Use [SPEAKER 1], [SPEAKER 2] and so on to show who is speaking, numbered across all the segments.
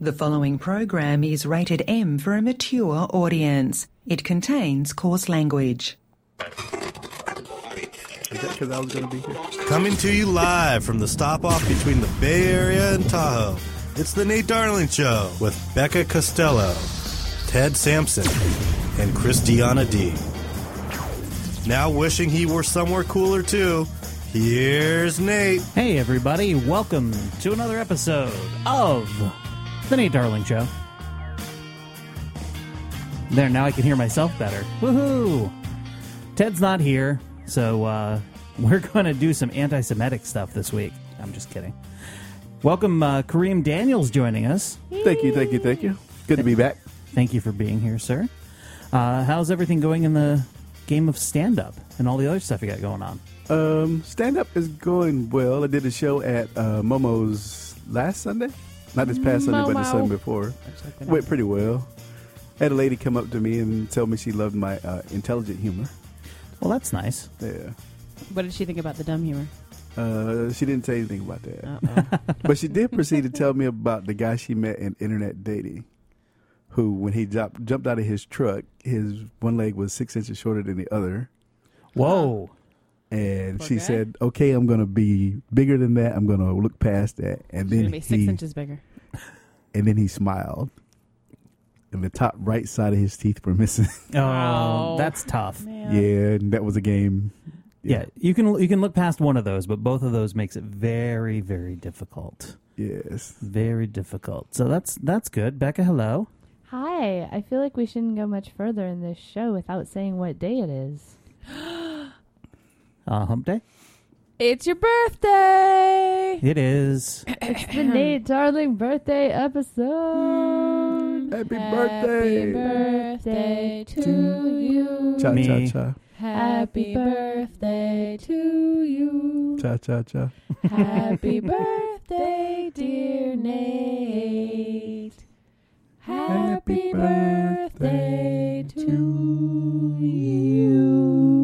[SPEAKER 1] The following program is rated M for a mature audience. It contains coarse language.
[SPEAKER 2] Is that because I was going to be here?
[SPEAKER 3] Coming to you live from the stop-off between the Bay Area and Tahoe, it's the Nate Darling Show with Becca Costello, Ted Sampson, and Christiana D. Now wishing he were somewhere cooler too, here's Nate.
[SPEAKER 4] Hey everybody, welcome to another episode of the Nate Darling Show. There, now I can hear myself better. Woohoo! Ted's not here, so we're going to do some anti-Semitic stuff this week. I'm just kidding. Welcome, Kareem Daniels joining us.
[SPEAKER 2] Thank you. Good to be back.
[SPEAKER 4] Thank you for being here, sir. How's everything going in the game of stand-up and all the other stuff you got going on?
[SPEAKER 2] Stand-up is going well. I did a show at Momo's last Sunday. Not this past Sunday, but the Sunday before. Went pretty well. Had a lady come up to me and tell me she loved my intelligent humor.
[SPEAKER 4] Well, that's nice.
[SPEAKER 2] Yeah.
[SPEAKER 5] What did she think about the dumb humor?
[SPEAKER 2] She didn't say anything about that. But she did proceed to tell me about the guy she met in internet dating, who, when he jumped out of his truck, his one leg was 6 inches shorter than the other.
[SPEAKER 4] Whoa.
[SPEAKER 2] And she said, okay, I'm going to be bigger than that. I'm going to look past that. And then
[SPEAKER 5] be 6 inches bigger.
[SPEAKER 2] And then he smiled. And the top right side of his teeth were missing.
[SPEAKER 4] Oh, that's tough.
[SPEAKER 5] Man.
[SPEAKER 2] Yeah, and that was a game.
[SPEAKER 4] Yeah, you can look past one of those, but both of those makes it very, very difficult.
[SPEAKER 2] Yes.
[SPEAKER 4] Very difficult. So that's good. Becca, hello.
[SPEAKER 6] Hi. I feel like we shouldn't go much further in this show without saying what day it is.
[SPEAKER 4] Hump day?
[SPEAKER 5] It's your birthday!
[SPEAKER 4] It is.
[SPEAKER 6] It's the Nate Darling birthday episode.
[SPEAKER 2] Happy birthday.
[SPEAKER 5] Happy birthday to you.
[SPEAKER 2] Cha
[SPEAKER 4] Me.
[SPEAKER 2] cha cha.
[SPEAKER 5] Happy birthday to you.
[SPEAKER 2] Cha cha cha.
[SPEAKER 5] Happy birthday, dear Nate. Happy birthday to you.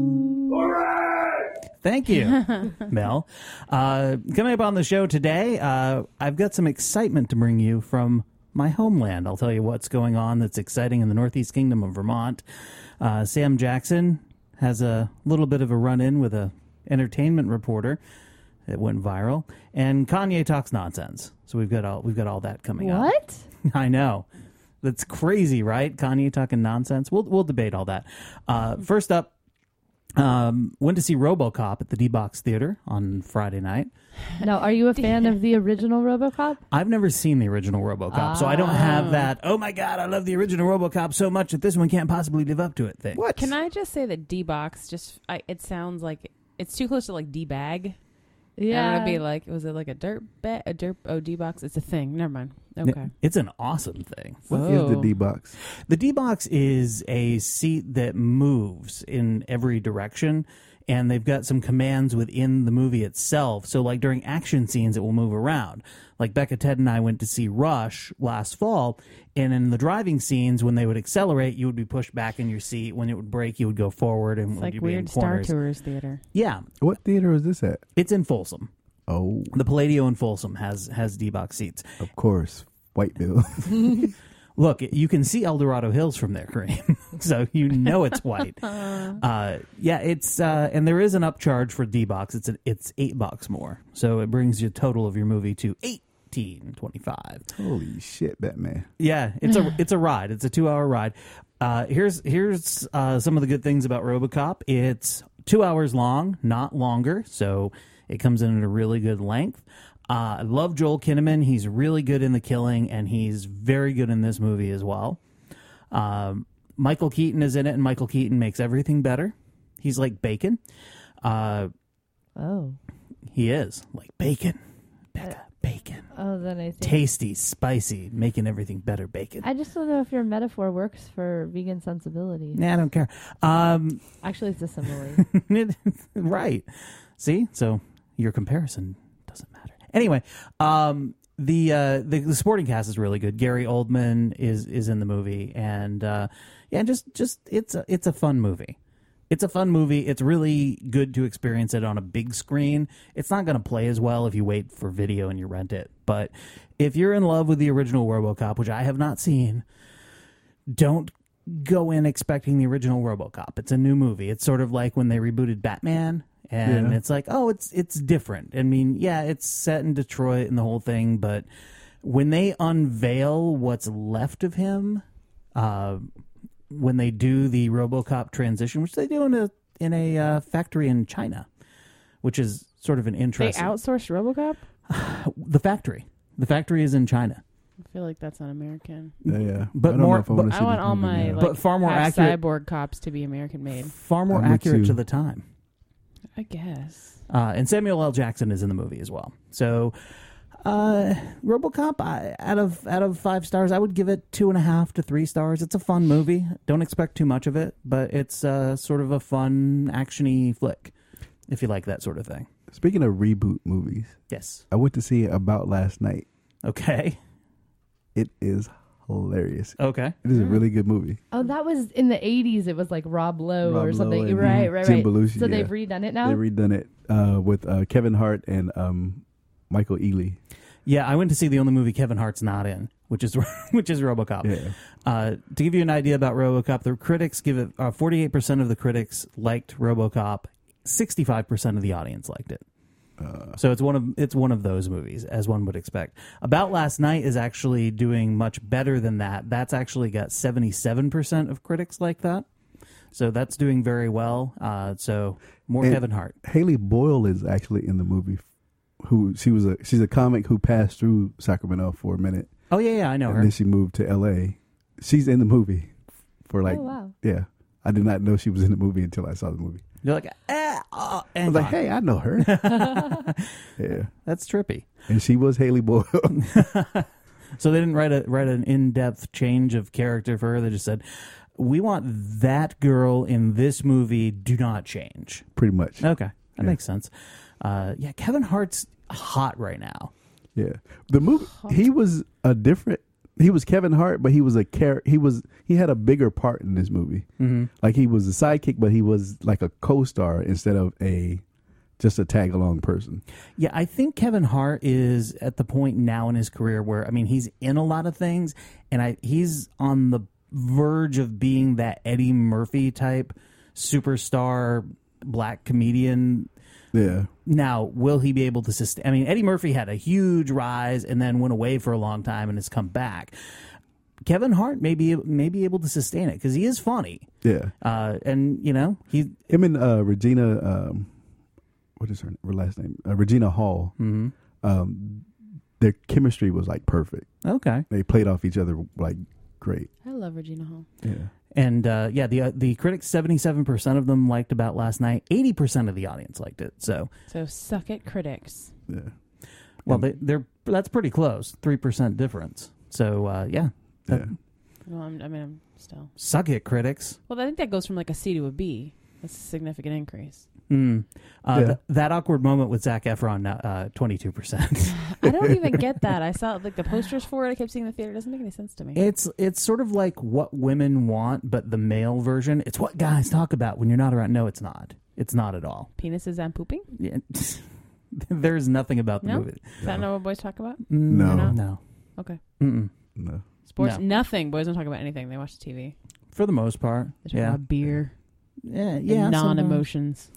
[SPEAKER 4] Thank you, Mel. Coming up on the show today, I've got some excitement to bring you from my homeland. I'll tell you what's going on that's exciting in the Northeast Kingdom of Vermont. Sam Jackson has a little bit of a run-in with a entertainment reporter that went viral, and Kanye talks nonsense. So we've got all that coming up.
[SPEAKER 6] What?
[SPEAKER 4] I know. That's crazy, right? Kanye talking nonsense. We'll debate all that. First up, went to see RoboCop at the D-Box Theater on Friday night.
[SPEAKER 6] Now, are you a fan of the original RoboCop?
[SPEAKER 4] I've never seen the original RoboCop, so I don't have that, oh my God, I love the original RoboCop so much that this one can't possibly live up to it thing.
[SPEAKER 2] What?
[SPEAKER 5] Can I just say that D-Box it sounds like it's too close to like D-Bag.
[SPEAKER 6] Yeah.
[SPEAKER 5] I'm going to be like, was it like a D-Box? It's a thing. Never mind. Okay.
[SPEAKER 4] It's an awesome thing.
[SPEAKER 2] What is the D-Box?
[SPEAKER 4] The D-Box is a seat that moves in every direction, and they've got some commands within the movie itself. So, like, during action scenes, it will move around. Like, Becca, Ted, and I went to see Rush last fall, and in the driving scenes, when they would accelerate, you would be pushed back in your seat. When it would brake, you would go forward. And
[SPEAKER 5] It's
[SPEAKER 4] when
[SPEAKER 5] like
[SPEAKER 4] you'd be in
[SPEAKER 5] weird Star
[SPEAKER 4] corners.
[SPEAKER 5] Tours theater.
[SPEAKER 4] Yeah.
[SPEAKER 2] What theater is this at?
[SPEAKER 4] It's in Folsom.
[SPEAKER 2] Oh,
[SPEAKER 4] The Palladio in Folsom has D-Box seats.
[SPEAKER 2] of course. Whiteville.
[SPEAKER 4] Look, you can see El Dorado Hills from there, Kareem. So you know it's white. Yeah, it's and there is an upcharge for D-Box. It's $8 more. So it brings your total of your movie to $18.25.
[SPEAKER 2] Holy shit, Batman.
[SPEAKER 4] Yeah, it's a ride. It's a 2-hour ride. Here's some of the good things about RoboCop. It's 2 hours long, not longer. So it comes in at a really good length. I love Joel Kinnaman. He's really good in The Killing, and he's very good in this movie as well. Michael Keaton is in it, and Michael Keaton makes everything better. He's like bacon.
[SPEAKER 6] Oh.
[SPEAKER 4] He is like bacon. Becca, bacon.
[SPEAKER 6] Oh, then I think.
[SPEAKER 4] Tasty, spicy, making everything better bacon.
[SPEAKER 6] I just don't know if your metaphor works for vegan sensibility.
[SPEAKER 4] Nah, I don't care.
[SPEAKER 6] Actually, it's a simile.
[SPEAKER 4] Right. See? So your comparison doesn't matter. Anyway, the supporting cast is really good. Gary Oldman is in the movie, and just it's a fun movie. it's a fun movie. It's really good to experience it on a big screen. It's not going to play as well if you wait for video and you rent it. But if you're in love with the original RoboCop, which I have not seen, don't go in expecting the original RoboCop. It's a new movie. It's sort of like when they rebooted Batman, and it's like, oh, it's different. I mean, yeah, it's set in Detroit and the whole thing, but when they unveil what's left of him, when they do the RoboCop transition, which they do in a factory in China, which is sort of an
[SPEAKER 5] They
[SPEAKER 4] interesting.
[SPEAKER 5] outsourced RoboCop?
[SPEAKER 4] The factory is in China.
[SPEAKER 5] I feel like that's not American.
[SPEAKER 2] Yeah.
[SPEAKER 4] But
[SPEAKER 2] I don't know
[SPEAKER 4] more-
[SPEAKER 2] if I wanna
[SPEAKER 4] but
[SPEAKER 2] see
[SPEAKER 5] I want
[SPEAKER 2] this
[SPEAKER 5] all
[SPEAKER 2] movie
[SPEAKER 5] my
[SPEAKER 2] now.
[SPEAKER 4] But far more
[SPEAKER 5] half
[SPEAKER 4] accurate-
[SPEAKER 5] cyborg cops to be American made.
[SPEAKER 4] Far more
[SPEAKER 2] I'm with
[SPEAKER 4] accurate
[SPEAKER 2] you.
[SPEAKER 4] to the time.
[SPEAKER 5] I guess.
[SPEAKER 4] And Samuel L. Jackson is in the movie as well. So, RoboCop, out of 5 stars, I would give it 2.5 to 3 stars. It's a fun movie. Don't expect too much of it, but it's sort of a fun, actiony flick, if you like that sort of thing.
[SPEAKER 2] Speaking of reboot movies,
[SPEAKER 4] Yes.
[SPEAKER 2] I went to see About Last Night.
[SPEAKER 4] Okay.
[SPEAKER 2] It is hilarious.
[SPEAKER 4] Okay.
[SPEAKER 2] It is a really good movie.
[SPEAKER 6] Oh, that was in the 80s. It was like Rob Lowe
[SPEAKER 2] Rob
[SPEAKER 6] or something.
[SPEAKER 2] Lowe and
[SPEAKER 6] Right.
[SPEAKER 2] Jim Belushi,
[SPEAKER 6] So
[SPEAKER 2] yeah.
[SPEAKER 6] they've redone it now?
[SPEAKER 2] They redone it with Kevin Hart and Michael Ealy.
[SPEAKER 4] Yeah, I went to see the only movie Kevin Hart's not in, which is RoboCop.
[SPEAKER 2] Yeah.
[SPEAKER 4] To give you an idea about RoboCop, the critics give it 48% of the critics liked RoboCop, 65% of the audience liked it. So it's one of those movies, as one would expect. About Last Night is actually doing much better than that. That's actually got 77% of critics like that. So that's doing very well. So more
[SPEAKER 2] And
[SPEAKER 4] Kevin Hart.
[SPEAKER 2] Haley Boyle is actually in the movie. She's a comic who passed through Sacramento for a minute,
[SPEAKER 4] Oh yeah, I know
[SPEAKER 2] and
[SPEAKER 4] her.
[SPEAKER 2] then she moved to L.A. She's in the movie for
[SPEAKER 6] Oh, wow.
[SPEAKER 2] yeah. I did not know she was in the movie until I saw the movie.
[SPEAKER 4] You're like,
[SPEAKER 2] I
[SPEAKER 4] and
[SPEAKER 2] was like, hey, I know her. Yeah,
[SPEAKER 4] that's trippy.
[SPEAKER 2] and she was Haley Boyle.
[SPEAKER 4] So they didn't write an in-depth change of character for her. They just said, we want that girl in this movie. Do not change.
[SPEAKER 2] Pretty much.
[SPEAKER 4] Okay, that
[SPEAKER 2] Yeah.
[SPEAKER 4] makes sense. Yeah, Kevin Hart's hot right now.
[SPEAKER 2] Yeah, the movie. He was He was Kevin Hart, but he was he had a bigger part in this movie.
[SPEAKER 4] Mm-hmm.
[SPEAKER 2] Like he was a sidekick, but he was like a co-star instead of just a tag along person.
[SPEAKER 4] Yeah, I think Kevin Hart is at the point now in his career where, I mean, he's in a lot of things, and he's on the verge of being that Eddie Murphy type superstar black comedian.
[SPEAKER 2] Yeah.
[SPEAKER 4] Now, will he be able to sustain? I mean, Eddie Murphy had a huge rise and then went away for a long time and has come back. Kevin Hart may be able to sustain it because he is funny.
[SPEAKER 2] Yeah.
[SPEAKER 4] And, you know,
[SPEAKER 2] Him and Regina, what is her last name? Regina Hall.
[SPEAKER 4] Mm-hmm.
[SPEAKER 2] Their chemistry was like perfect.
[SPEAKER 4] Okay.
[SPEAKER 2] They played off each other like great.
[SPEAKER 5] I love Regina Hall.
[SPEAKER 2] Yeah.
[SPEAKER 4] And the critics, 77% of them liked About Last Night. 80% of the audience liked it. So
[SPEAKER 5] suck it, critics.
[SPEAKER 2] Yeah.
[SPEAKER 4] well, that's pretty close. 3% difference. So yeah.
[SPEAKER 2] Yeah.
[SPEAKER 5] Well, I'm still.
[SPEAKER 4] Suck it, critics.
[SPEAKER 5] Well, I think that goes from like a C to a B. That's a significant increase.
[SPEAKER 2] Yeah.
[SPEAKER 4] That awkward moment with Zac Efron, 22%.
[SPEAKER 5] I don't even get that. I saw like the posters for it. I kept seeing the theater. It doesn't make any sense to me.
[SPEAKER 4] It's sort of like what women want, but the male version. It's what guys talk about when you're not around. No, it's not. It's not at all.
[SPEAKER 5] Penises and pooping?
[SPEAKER 4] Yeah. There's nothing about the
[SPEAKER 5] No?
[SPEAKER 4] movie.
[SPEAKER 5] Is that not what boys talk about?
[SPEAKER 2] No.
[SPEAKER 4] No.
[SPEAKER 5] Okay.
[SPEAKER 4] Mm-mm.
[SPEAKER 2] No.
[SPEAKER 5] Sports?
[SPEAKER 4] No.
[SPEAKER 5] Nothing. Boys don't talk about anything. They watch the TV.
[SPEAKER 4] For the most part.
[SPEAKER 5] They talk
[SPEAKER 4] Yeah.
[SPEAKER 5] about beer.
[SPEAKER 4] Yeah.
[SPEAKER 5] And non-emotions.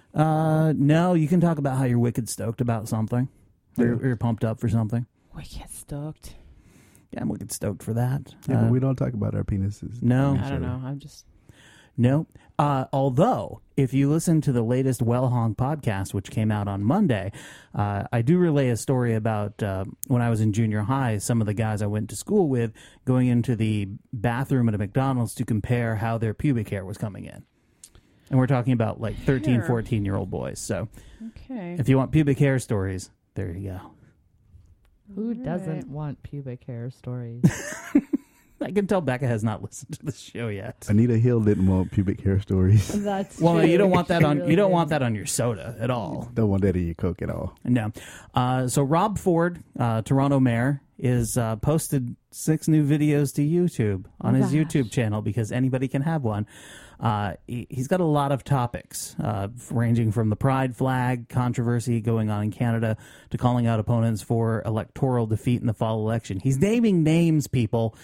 [SPEAKER 4] No, you can talk about how you're wicked stoked about something. Or you're pumped up for something.
[SPEAKER 5] Wicked stoked.
[SPEAKER 4] Yeah, I'm wicked stoked for that.
[SPEAKER 2] Yeah, but we don't talk about our penises.
[SPEAKER 4] No.
[SPEAKER 5] I don't know. I'm just...
[SPEAKER 4] No. Although, if you listen to the latest Well Hong podcast, which came out on Monday, I do relay a story about when I was in junior high, some of the guys I went to school with going into the bathroom at a McDonald's to compare how their pubic hair was coming in. And we're talking about like 13,
[SPEAKER 5] Hair.
[SPEAKER 4] 14-year-old boys. So
[SPEAKER 5] Okay.
[SPEAKER 4] if you want pubic hair stories, there you go.
[SPEAKER 6] Who doesn't want pubic hair stories?
[SPEAKER 4] I can tell Becca has not listened to the show yet.
[SPEAKER 2] Anita Hill didn't want pubic hair stories.
[SPEAKER 6] That's
[SPEAKER 4] Well,
[SPEAKER 6] true.
[SPEAKER 4] you don't want that
[SPEAKER 6] She
[SPEAKER 4] on
[SPEAKER 6] really
[SPEAKER 4] you don't
[SPEAKER 6] did.
[SPEAKER 4] want that on your soda at all.
[SPEAKER 2] Don't want that in your Coke at all.
[SPEAKER 4] No. So Rob Ford, Toronto mayor, is posted 6 new videos to YouTube on his YouTube channel because anybody can have one. He's got a lot of topics, ranging from the pride flag controversy going on in Canada to calling out opponents for electoral defeat in the fall election. He's naming names, people.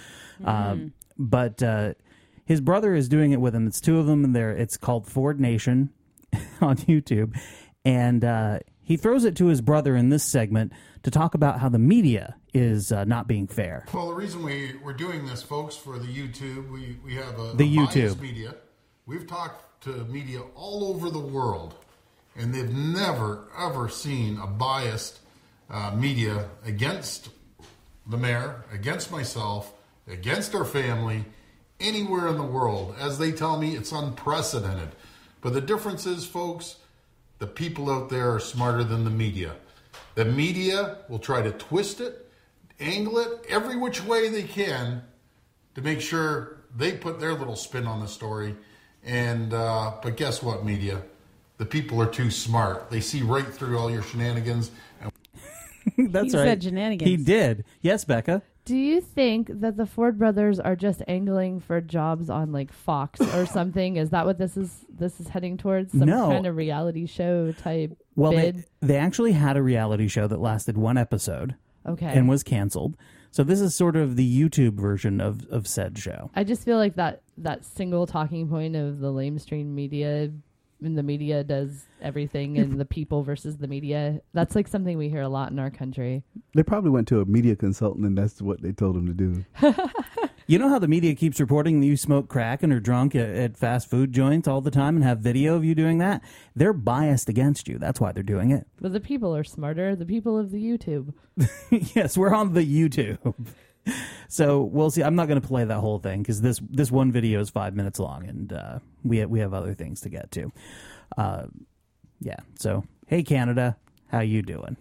[SPEAKER 4] But his brother is doing it with him. It's 2 of them, and it's called Ford Nation on YouTube. And he throws it to his brother in this segment to talk about how the media is not being fair.
[SPEAKER 7] Well, the reason we're doing this, folks, for the YouTube, we have
[SPEAKER 4] The
[SPEAKER 7] biased
[SPEAKER 4] YouTube.
[SPEAKER 7] media. We've talked to media all over the world, and they've never, ever seen a biased media against the mayor, against myself, against our family, anywhere in the world. As they tell me, it's unprecedented. But the difference is, folks, the people out there are smarter than the media. The media will try to twist it, angle it every which way they can to make sure they put their little spin on the story. And but guess what, media? The people are too smart. They see right through all your shenanigans.
[SPEAKER 4] That's
[SPEAKER 5] He
[SPEAKER 4] right.
[SPEAKER 5] said shenanigans.
[SPEAKER 4] He did. Yes, Becca.
[SPEAKER 6] Do you think that the Ford brothers are just angling for jobs on like Fox or something? Is that what this is heading towards? Some
[SPEAKER 4] No.
[SPEAKER 6] kind of reality show type
[SPEAKER 4] Well,
[SPEAKER 6] bid?
[SPEAKER 4] they actually had a reality show that lasted 1 episode
[SPEAKER 6] Okay.
[SPEAKER 4] and was canceled. So this is sort of the YouTube version of said show.
[SPEAKER 6] I just feel like that single talking point of the lamestream media, and the media does everything, and the people versus the media. That's like something we hear a lot in our country.
[SPEAKER 2] They probably went to a media consultant, and that's what they told them to do.
[SPEAKER 4] You know how the media keeps reporting that you smoke crack and are drunk at fast food joints all the time and have video of you doing that? They're biased against you. That's why they're doing it.
[SPEAKER 6] But the people are smarter. The people of the YouTube.
[SPEAKER 4] Yes, we're on the YouTube. So we'll see. I'm not going to play that whole thing because this one video is 5 minutes long, and we have other things to get to. Yeah. So hey, Canada, how you doing?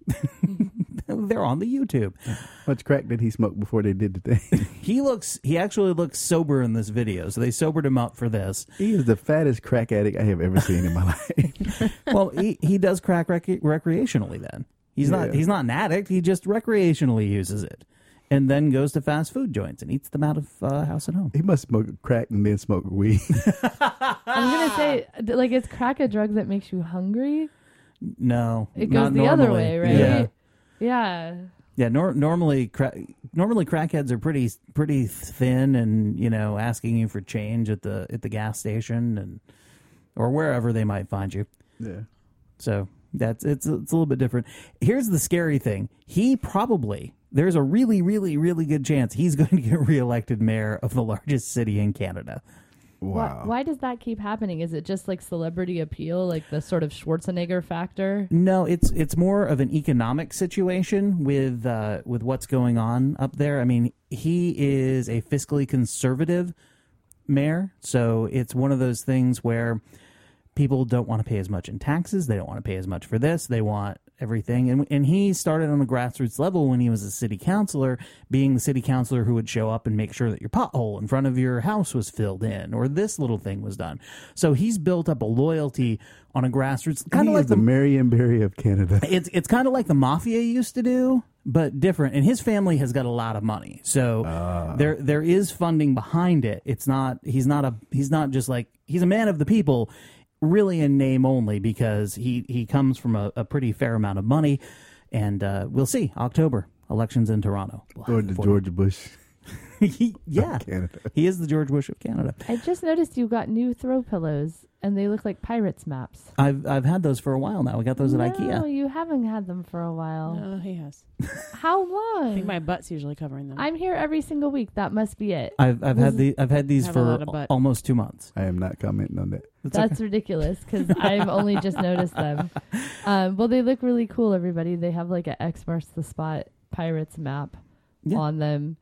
[SPEAKER 4] They're on the YouTube.
[SPEAKER 2] How much crack did he smoke before they did the thing?
[SPEAKER 4] He actually looks sober in this video, so they sobered him up for this.
[SPEAKER 2] He is the fattest crack addict I have ever seen in my life.
[SPEAKER 4] Well, he does crack recreationally. Then he's not an addict. He just recreationally uses it, and then goes to fast food joints and eats them out of house and home.
[SPEAKER 2] He must smoke crack and then smoke weed.
[SPEAKER 6] I'm gonna say, like, is crack a drug that makes you hungry?
[SPEAKER 4] No,
[SPEAKER 6] It goes
[SPEAKER 4] not
[SPEAKER 6] the other
[SPEAKER 4] normally.
[SPEAKER 6] way, right?
[SPEAKER 4] Yeah.
[SPEAKER 6] Yeah.
[SPEAKER 4] Yeah, normally crackheads are pretty thin, and asking you for change at the gas station and or wherever they might find you.
[SPEAKER 2] Yeah.
[SPEAKER 4] So it's a little bit different. Here's the scary thing: there's a really, really, really good chance he's going to get reelected mayor of the largest city in Canada.
[SPEAKER 2] Wow.
[SPEAKER 6] Why does that keep happening? Is it just like celebrity appeal, like the sort of Schwarzenegger factor?
[SPEAKER 4] No, it's more of an economic situation with what's going on up there. I mean, he is a fiscally conservative mayor, so it's one of those things where people don't want to pay as much in taxes. They don't want to pay as much for this. They want everything. And he started on a grassroots level when he was a city councilor, being the city councilor who would show up and make sure that your pothole in front of your house was filled in or this little thing was done. So he's built up a loyalty on a grassroots, kind of like
[SPEAKER 2] the Marion Barry of Canada.
[SPEAKER 4] It's kind of like the mafia used to do, but different. And his family has got a lot of money, so there is funding behind it. He's not just like, he's a man of the people, really in name only, because he comes from a pretty fair amount of money. And we'll see. October elections in Toronto.
[SPEAKER 2] Or the George Bush.
[SPEAKER 4] Yeah,
[SPEAKER 2] Canada.
[SPEAKER 4] He is the George Bush of Canada.
[SPEAKER 6] I just noticed you got new throw pillows, and they look like pirates maps.
[SPEAKER 4] I've had those for a while now. We got those at
[SPEAKER 6] No,
[SPEAKER 4] IKEA.
[SPEAKER 6] you haven't had them for a while.
[SPEAKER 5] No, he has.
[SPEAKER 6] How
[SPEAKER 5] I think
[SPEAKER 6] long?
[SPEAKER 5] my butt's usually covering them.
[SPEAKER 6] I'm here every single week. That must be it.
[SPEAKER 4] I've had these
[SPEAKER 5] Have a
[SPEAKER 4] for
[SPEAKER 5] lot of butt.
[SPEAKER 4] almost 2 months.
[SPEAKER 2] I am not commenting on that.
[SPEAKER 6] That's ridiculous because I've only just noticed them. Well, they look really cool, everybody. They have like an X marks the spot pirates map on them.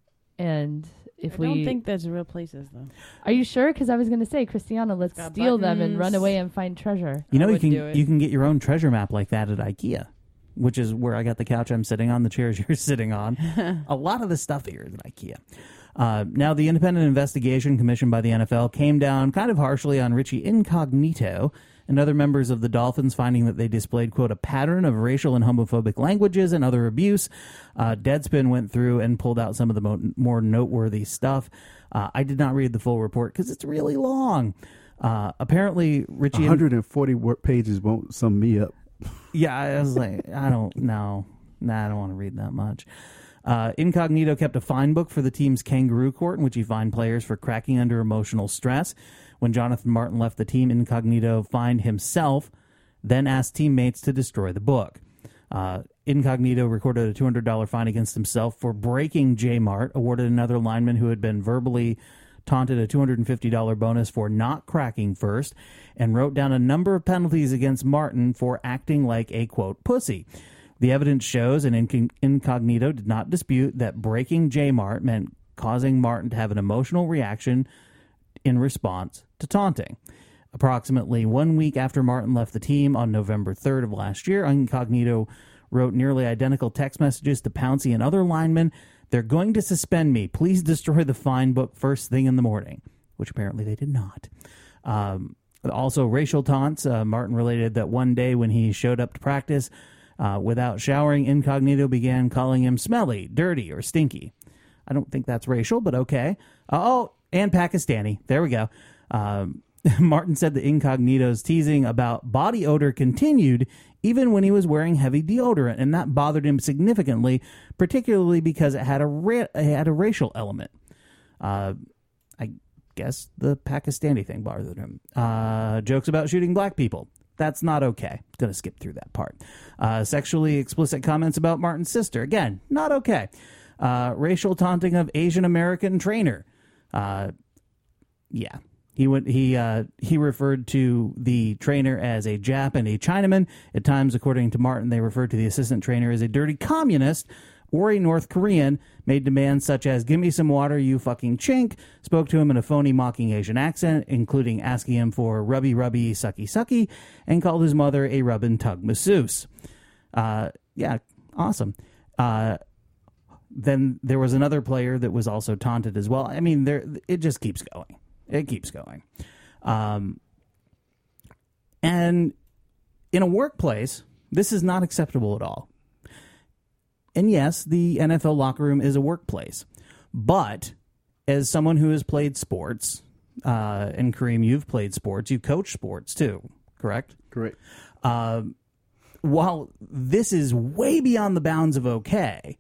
[SPEAKER 6] And
[SPEAKER 5] I don't think that's real places, though.
[SPEAKER 6] are you sure? Because I was going to say, Christiana, let's
[SPEAKER 5] got
[SPEAKER 6] steal them and run
[SPEAKER 5] buttons.
[SPEAKER 6] away and find treasure.
[SPEAKER 4] You know,
[SPEAKER 5] I
[SPEAKER 4] you
[SPEAKER 5] would
[SPEAKER 4] can
[SPEAKER 5] do it.
[SPEAKER 4] you can get your own treasure map like that at IKEA, which is where I got the couch I'm sitting on, the chairs you're sitting on. A lot of the stuff here is at IKEA. Now, the independent investigation commissioned by the NFL came down kind of harshly on Richie Incognito and other members of the Dolphins, finding that they displayed, quote, a pattern of racial and homophobic languages and other abuse. Deadspin went through and pulled out some of the more noteworthy stuff. I did not read the full report because it's really long. Apparently, Richie...
[SPEAKER 2] 140 pages won't sum me up.
[SPEAKER 4] Yeah, I was like, I don't know. Nah, I don't want to read that much. Incognito kept a fine book for the team's kangaroo court in which he fined players for cracking under emotional stress. When Jonathan Martin left the team, Incognito fined himself, then asked teammates to destroy the book. Incognito recorded a $200 fine against himself for breaking J-Mart, awarded another lineman who had been verbally taunted a $250 bonus for not cracking first, and wrote down a number of penalties against Martin for acting like a, quote, pussy. The evidence shows, and Incognito did not dispute, that breaking J-Mart meant causing Martin to have an emotional reaction in response to taunting. Approximately 1 week after Martin left the team on November 3rd of last year, Incognito wrote nearly identical text messages to Pouncey and other linemen. They're going to suspend me. Please destroy the fine book first thing in the morning, which apparently they did not. Also, racial taunts. Martin related that one day when he showed up to practice without showering, Incognito began calling him smelly, dirty, or stinky. I don't think that's racial, but okay. And Pakistani. There we go. Martin said that Incognito's teasing about body odor continued even when he was wearing heavy deodorant, and that bothered him significantly, particularly because it had a racial element. I guess the Pakistani thing bothered him. Jokes about shooting black people. That's not okay. Going to skip through that part. Sexually explicit comments about Martin's sister. Again, not okay. Racial taunting of Asian American trainer. Yeah. He referred to the trainer as a Jap and a Chinaman. At times, according to Martin, they referred to the assistant trainer as a dirty communist or a North Korean, made demands such as, give me some water, you fucking chink, spoke to him in a phony mocking Asian accent, including asking him for rubby, sucky, sucky, and called his mother a rub and tug masseuse. Yeah, awesome. Then there was another player that was also taunted as well. I mean, it just keeps going. It keeps going. And in a workplace, this is not acceptable at all. And yes, the NFL locker room is a workplace. But as someone who has played sports, and Kareem, you've played sports, you coach sports too, correct?
[SPEAKER 2] Correct.
[SPEAKER 4] While this is way beyond the bounds of okay,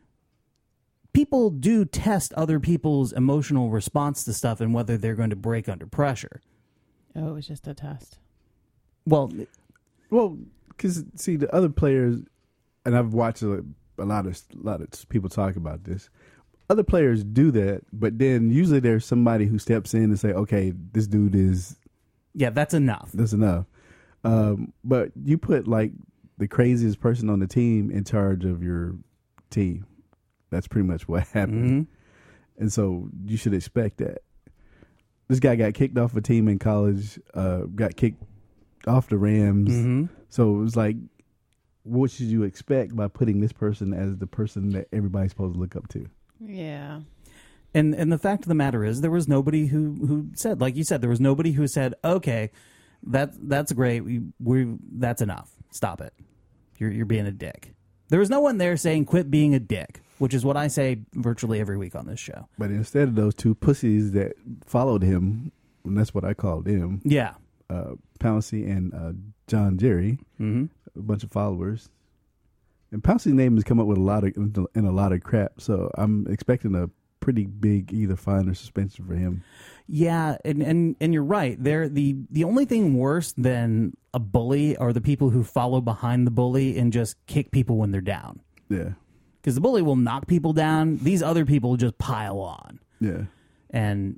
[SPEAKER 4] people do test other people's emotional response to stuff and whether they're going to break under pressure.
[SPEAKER 5] Oh, it was just a test.
[SPEAKER 2] Well, because see, the other players, and I've watched a lot of people talk about this. Other players do that, but then usually there's somebody who steps in and say, "Okay, this dude is."
[SPEAKER 4] Yeah, that's enough.
[SPEAKER 2] That's enough. But you put like the craziest person on the team in charge of your team. That's pretty much what happened. Mm-hmm. And so you should expect that. This guy got kicked off a team in college, got kicked off the Rams. Mm-hmm. So it was like, what should you expect by putting this person as the person that everybody's supposed to look up to?
[SPEAKER 5] Yeah.
[SPEAKER 4] And the fact of the matter is, there was nobody who said, like you said, there was nobody who said, okay, that's great. That's enough. Stop it. You're being a dick. There was no one there saying, quit being a dick, which is what I say virtually every week on this show. But
[SPEAKER 2] instead of those two pussies that followed him, and that's what I called them.
[SPEAKER 4] Yeah.
[SPEAKER 2] Pouncey and John Jerry, a bunch of followers. And Pouncey's name has come up with a lot of crap, so I'm expecting a pretty big either fine or suspension for him.
[SPEAKER 4] Yeah, and you're right. The only thing worse than a bully are the people who follow behind the bully and just kick people when they're down.
[SPEAKER 2] Yeah.
[SPEAKER 4] Because the bully will knock people down. These other people just pile on.
[SPEAKER 2] Yeah.
[SPEAKER 4] And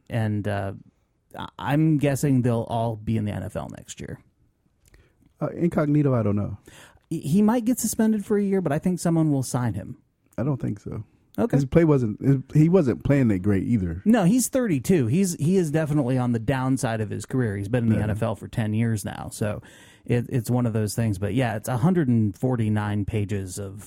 [SPEAKER 4] I'm guessing they'll all be in the NFL next year.
[SPEAKER 2] Incognito, I don't know.
[SPEAKER 4] He might get suspended for a year, but I think someone will sign him.
[SPEAKER 2] I don't think so.
[SPEAKER 4] Okay.
[SPEAKER 2] His play he wasn't playing that great either.
[SPEAKER 4] No, he's 32. He is definitely on the downside of his career. He's been in the NFL for 10 years now. So it's one of those things. But yeah, it's 149 pages of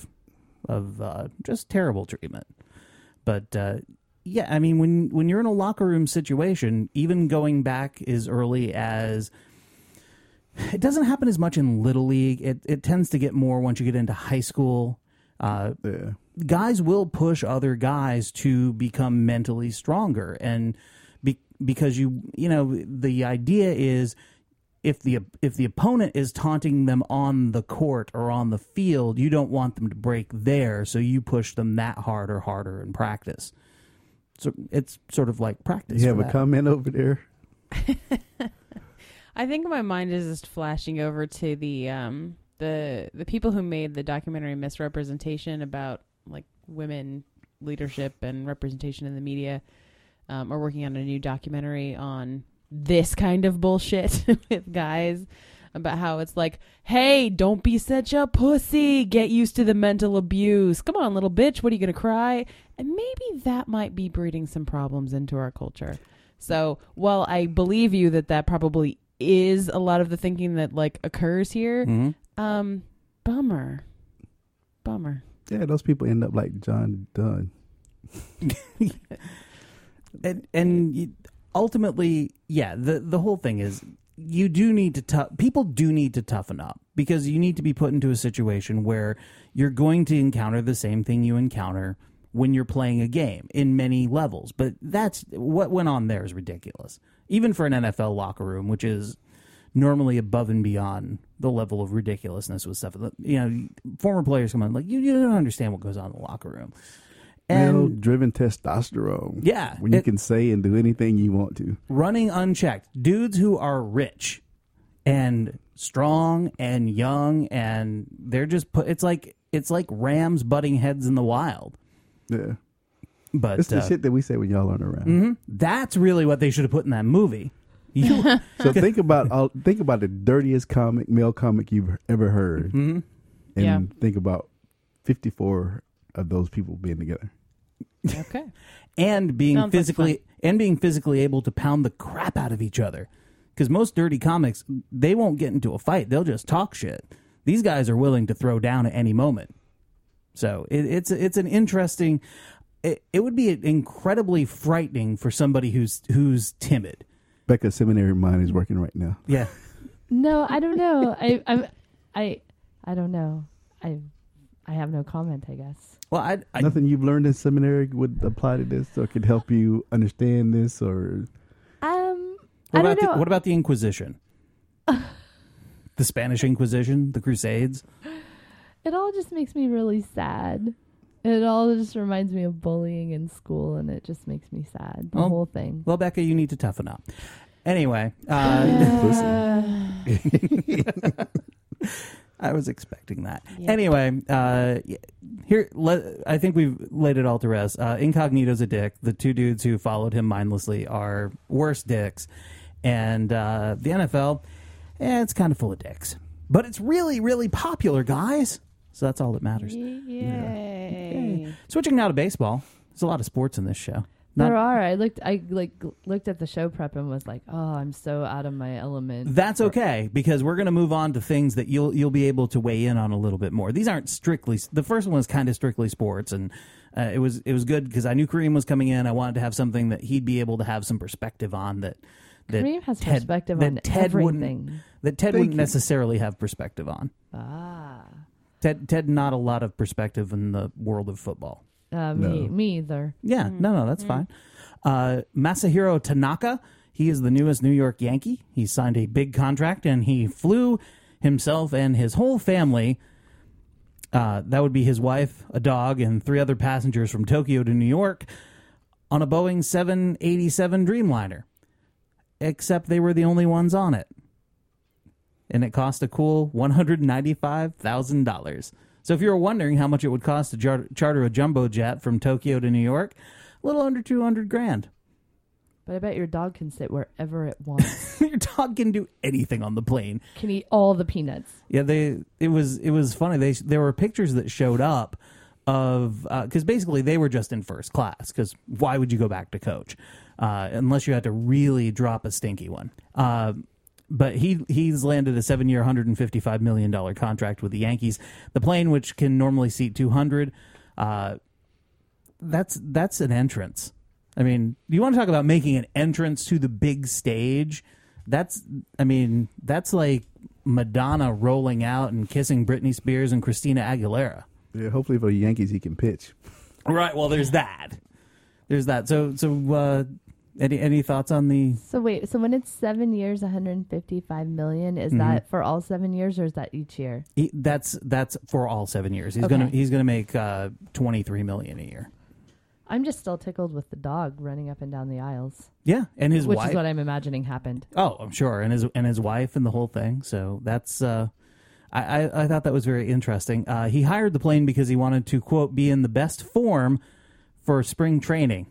[SPEAKER 4] just terrible treatment. But yeah, I mean, when you're in a locker room situation, even going back as early as It doesn't happen as much in Little League. It tends to get more once you get into high school. Guys will push other guys to become mentally stronger, and because the idea is if the opponent is taunting them on the court or on the field, you don't want them to break there, so you push them that hard or harder in practice. So it's sort of like practice.
[SPEAKER 2] You have a comment over there?
[SPEAKER 5] I think my mind is just flashing over to the people who made the documentary Misrepresentation about like women leadership and representation in the media, are working on a new documentary on this kind of bullshit with guys about how it's like, hey, don't be such a pussy. Get used to the mental abuse. Come on, little bitch. What are you going to cry? And maybe that might be breeding some problems into our culture. So while I believe you that probably is a lot of the thinking that like occurs here, bummer.
[SPEAKER 2] Yeah, those people end up like John Dunn.
[SPEAKER 4] and ultimately, yeah, the whole thing is you do need to people do need to toughen up, because you need to be put into a situation where you're going to encounter the same thing you encounter when you're playing a game in many levels. But that's what went on there is ridiculous, even for an NFL locker room, which is normally above and beyond the level of ridiculousness with stuff. Former players come on like, you don't understand what goes on in the locker room. And
[SPEAKER 2] driven testosterone.
[SPEAKER 4] Yeah.
[SPEAKER 2] When you can say and do anything you want to.
[SPEAKER 4] Running unchecked. Dudes who are rich and strong and young, and they're just it's like rams butting heads in the wild.
[SPEAKER 2] Yeah.
[SPEAKER 4] But
[SPEAKER 2] it's the shit that we say when y'all aren't around.
[SPEAKER 4] Mm-hmm. That's really what they should have put in that movie.
[SPEAKER 2] So think about the dirtiest male comic you've ever heard, and think about 54 of those people being together.
[SPEAKER 5] Okay.
[SPEAKER 4] and being
[SPEAKER 5] Sounds
[SPEAKER 4] physically able to pound the crap out of each other. Because most dirty comics, they won't get into a fight. They'll just talk shit. These guys are willing to throw down at any moment. So it's an interesting. It would be incredibly frightening for somebody who's timid.
[SPEAKER 2] Becca's seminary mind is working right now.
[SPEAKER 4] Yeah.
[SPEAKER 6] No, I don't know. I don't know. I have no comment, I guess.
[SPEAKER 4] Well,
[SPEAKER 2] nothing you've learned in seminary would apply to this, or could help you understand this, or.
[SPEAKER 4] What about the Inquisition? The Spanish Inquisition, the Crusades.
[SPEAKER 6] It all just makes me really sad. It all just reminds me of bullying in school, and it just makes me sad. The whole thing.
[SPEAKER 4] Well, Becca, you need to toughen up. Anyway. I was expecting that. Yeah. Anyway, here I think we've laid it all to rest. Incognito's a dick. The two dudes who followed him mindlessly are worse dicks. And the NFL, it's kind of full of dicks. But it's really, really popular, guys. So that's all that matters.
[SPEAKER 5] Yay.
[SPEAKER 4] Switching now to baseball. There's a lot of sports in this show.
[SPEAKER 6] There are. I looked at the show prep and was like, "Oh, I'm so out of my element."
[SPEAKER 4] That's okay, because we're going to move on to things that you'll be able to weigh in on a little bit more. These aren't strictly. The first one was kind of strictly sports, and it was good because I knew Kareem was coming in. I wanted to have something that he'd be able to have some perspective on. That
[SPEAKER 6] Kareem has perspective on everything.
[SPEAKER 4] Ted wouldn't necessarily have perspective on. Ted not a lot of perspective in the world of football.
[SPEAKER 6] Me either.
[SPEAKER 4] Yeah, no, that's fine. Masahiro Tanaka, he is the newest New York Yankee. He signed a big contract, and he flew himself and his whole family, that would be his wife, a dog, and 3 other passengers from Tokyo to New York, on a Boeing 787 Dreamliner. Except they were the only ones on it. And it cost a cool $195,000. So if you were wondering how much it would cost to charter a jumbo jet from Tokyo to New York, a little under $200,000.
[SPEAKER 6] But I bet your dog can sit wherever it wants.
[SPEAKER 4] Your dog can do anything on the plane.
[SPEAKER 6] Can eat all the peanuts.
[SPEAKER 4] Yeah, it was funny. There were pictures that showed up of because basically they were just in first class. Because why would you go back to coach unless you had to really drop a stinky one? But he's landed a 7-year, $155 million contract with the Yankees. The plane, which can normally seat 200, that's an entrance. I mean, you want to talk about making an entrance to the big stage? That's like Madonna rolling out and kissing Britney Spears and Christina Aguilera.
[SPEAKER 2] Yeah, hopefully for the Yankees he can pitch.
[SPEAKER 4] Right. Well, there's that. So any thoughts on the?
[SPEAKER 6] So wait. So when it's 7 years, 155 million, is that for all 7 years, or is that each year?
[SPEAKER 4] That's for all 7 years. He's
[SPEAKER 6] Okay.
[SPEAKER 4] gonna make $23 million a year.
[SPEAKER 6] I'm just still tickled with the dog running up and down the aisles,
[SPEAKER 4] Yeah, and his
[SPEAKER 6] which
[SPEAKER 4] wife.
[SPEAKER 6] is what I'm imagining happened.
[SPEAKER 4] Oh, I'm sure, and his wife and the whole thing. So that's I thought that was very interesting. He hired the plane because he wanted to, quote, be in the best form for spring training.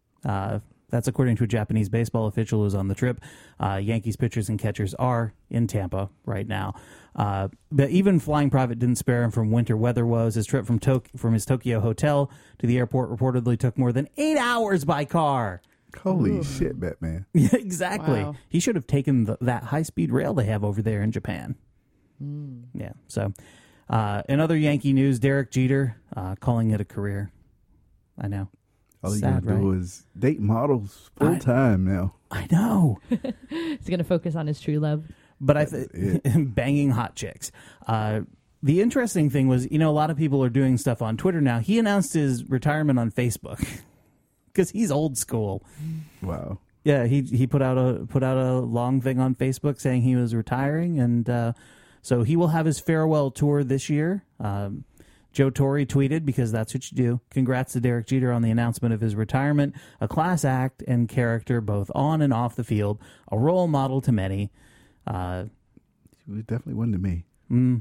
[SPEAKER 4] That's according to a Japanese baseball official who's on the trip. Yankees pitchers and catchers are in Tampa right now. But even Flying Private didn't spare him from winter weather woes. His trip from his Tokyo hotel to the airport reportedly took more than 8 hours by car.
[SPEAKER 2] Holy shit, Batman.
[SPEAKER 4] Yeah, exactly.
[SPEAKER 5] Wow.
[SPEAKER 4] He should have taken that high-speed rail they have over there in Japan. Yeah, so in other Yankee news, Derek Jeter calling it a career. I know.
[SPEAKER 2] All you
[SPEAKER 4] Sad,
[SPEAKER 2] gotta do
[SPEAKER 4] right?
[SPEAKER 2] is date models full time now.
[SPEAKER 4] I know.
[SPEAKER 6] He's going to focus on his true love.
[SPEAKER 4] But banging hot chicks. The interesting thing was, a lot of people are doing stuff on Twitter now. He announced his retirement on Facebook because he's old school.
[SPEAKER 2] Wow.
[SPEAKER 4] Yeah, he put out a long thing on Facebook saying he was retiring, and so he will have his farewell tour this year. Joe Torre tweeted, because that's what you do, congrats to Derek Jeter on the announcement of his retirement, a class act and character both on and off the field, a role model to many.
[SPEAKER 2] He was definitely one to me.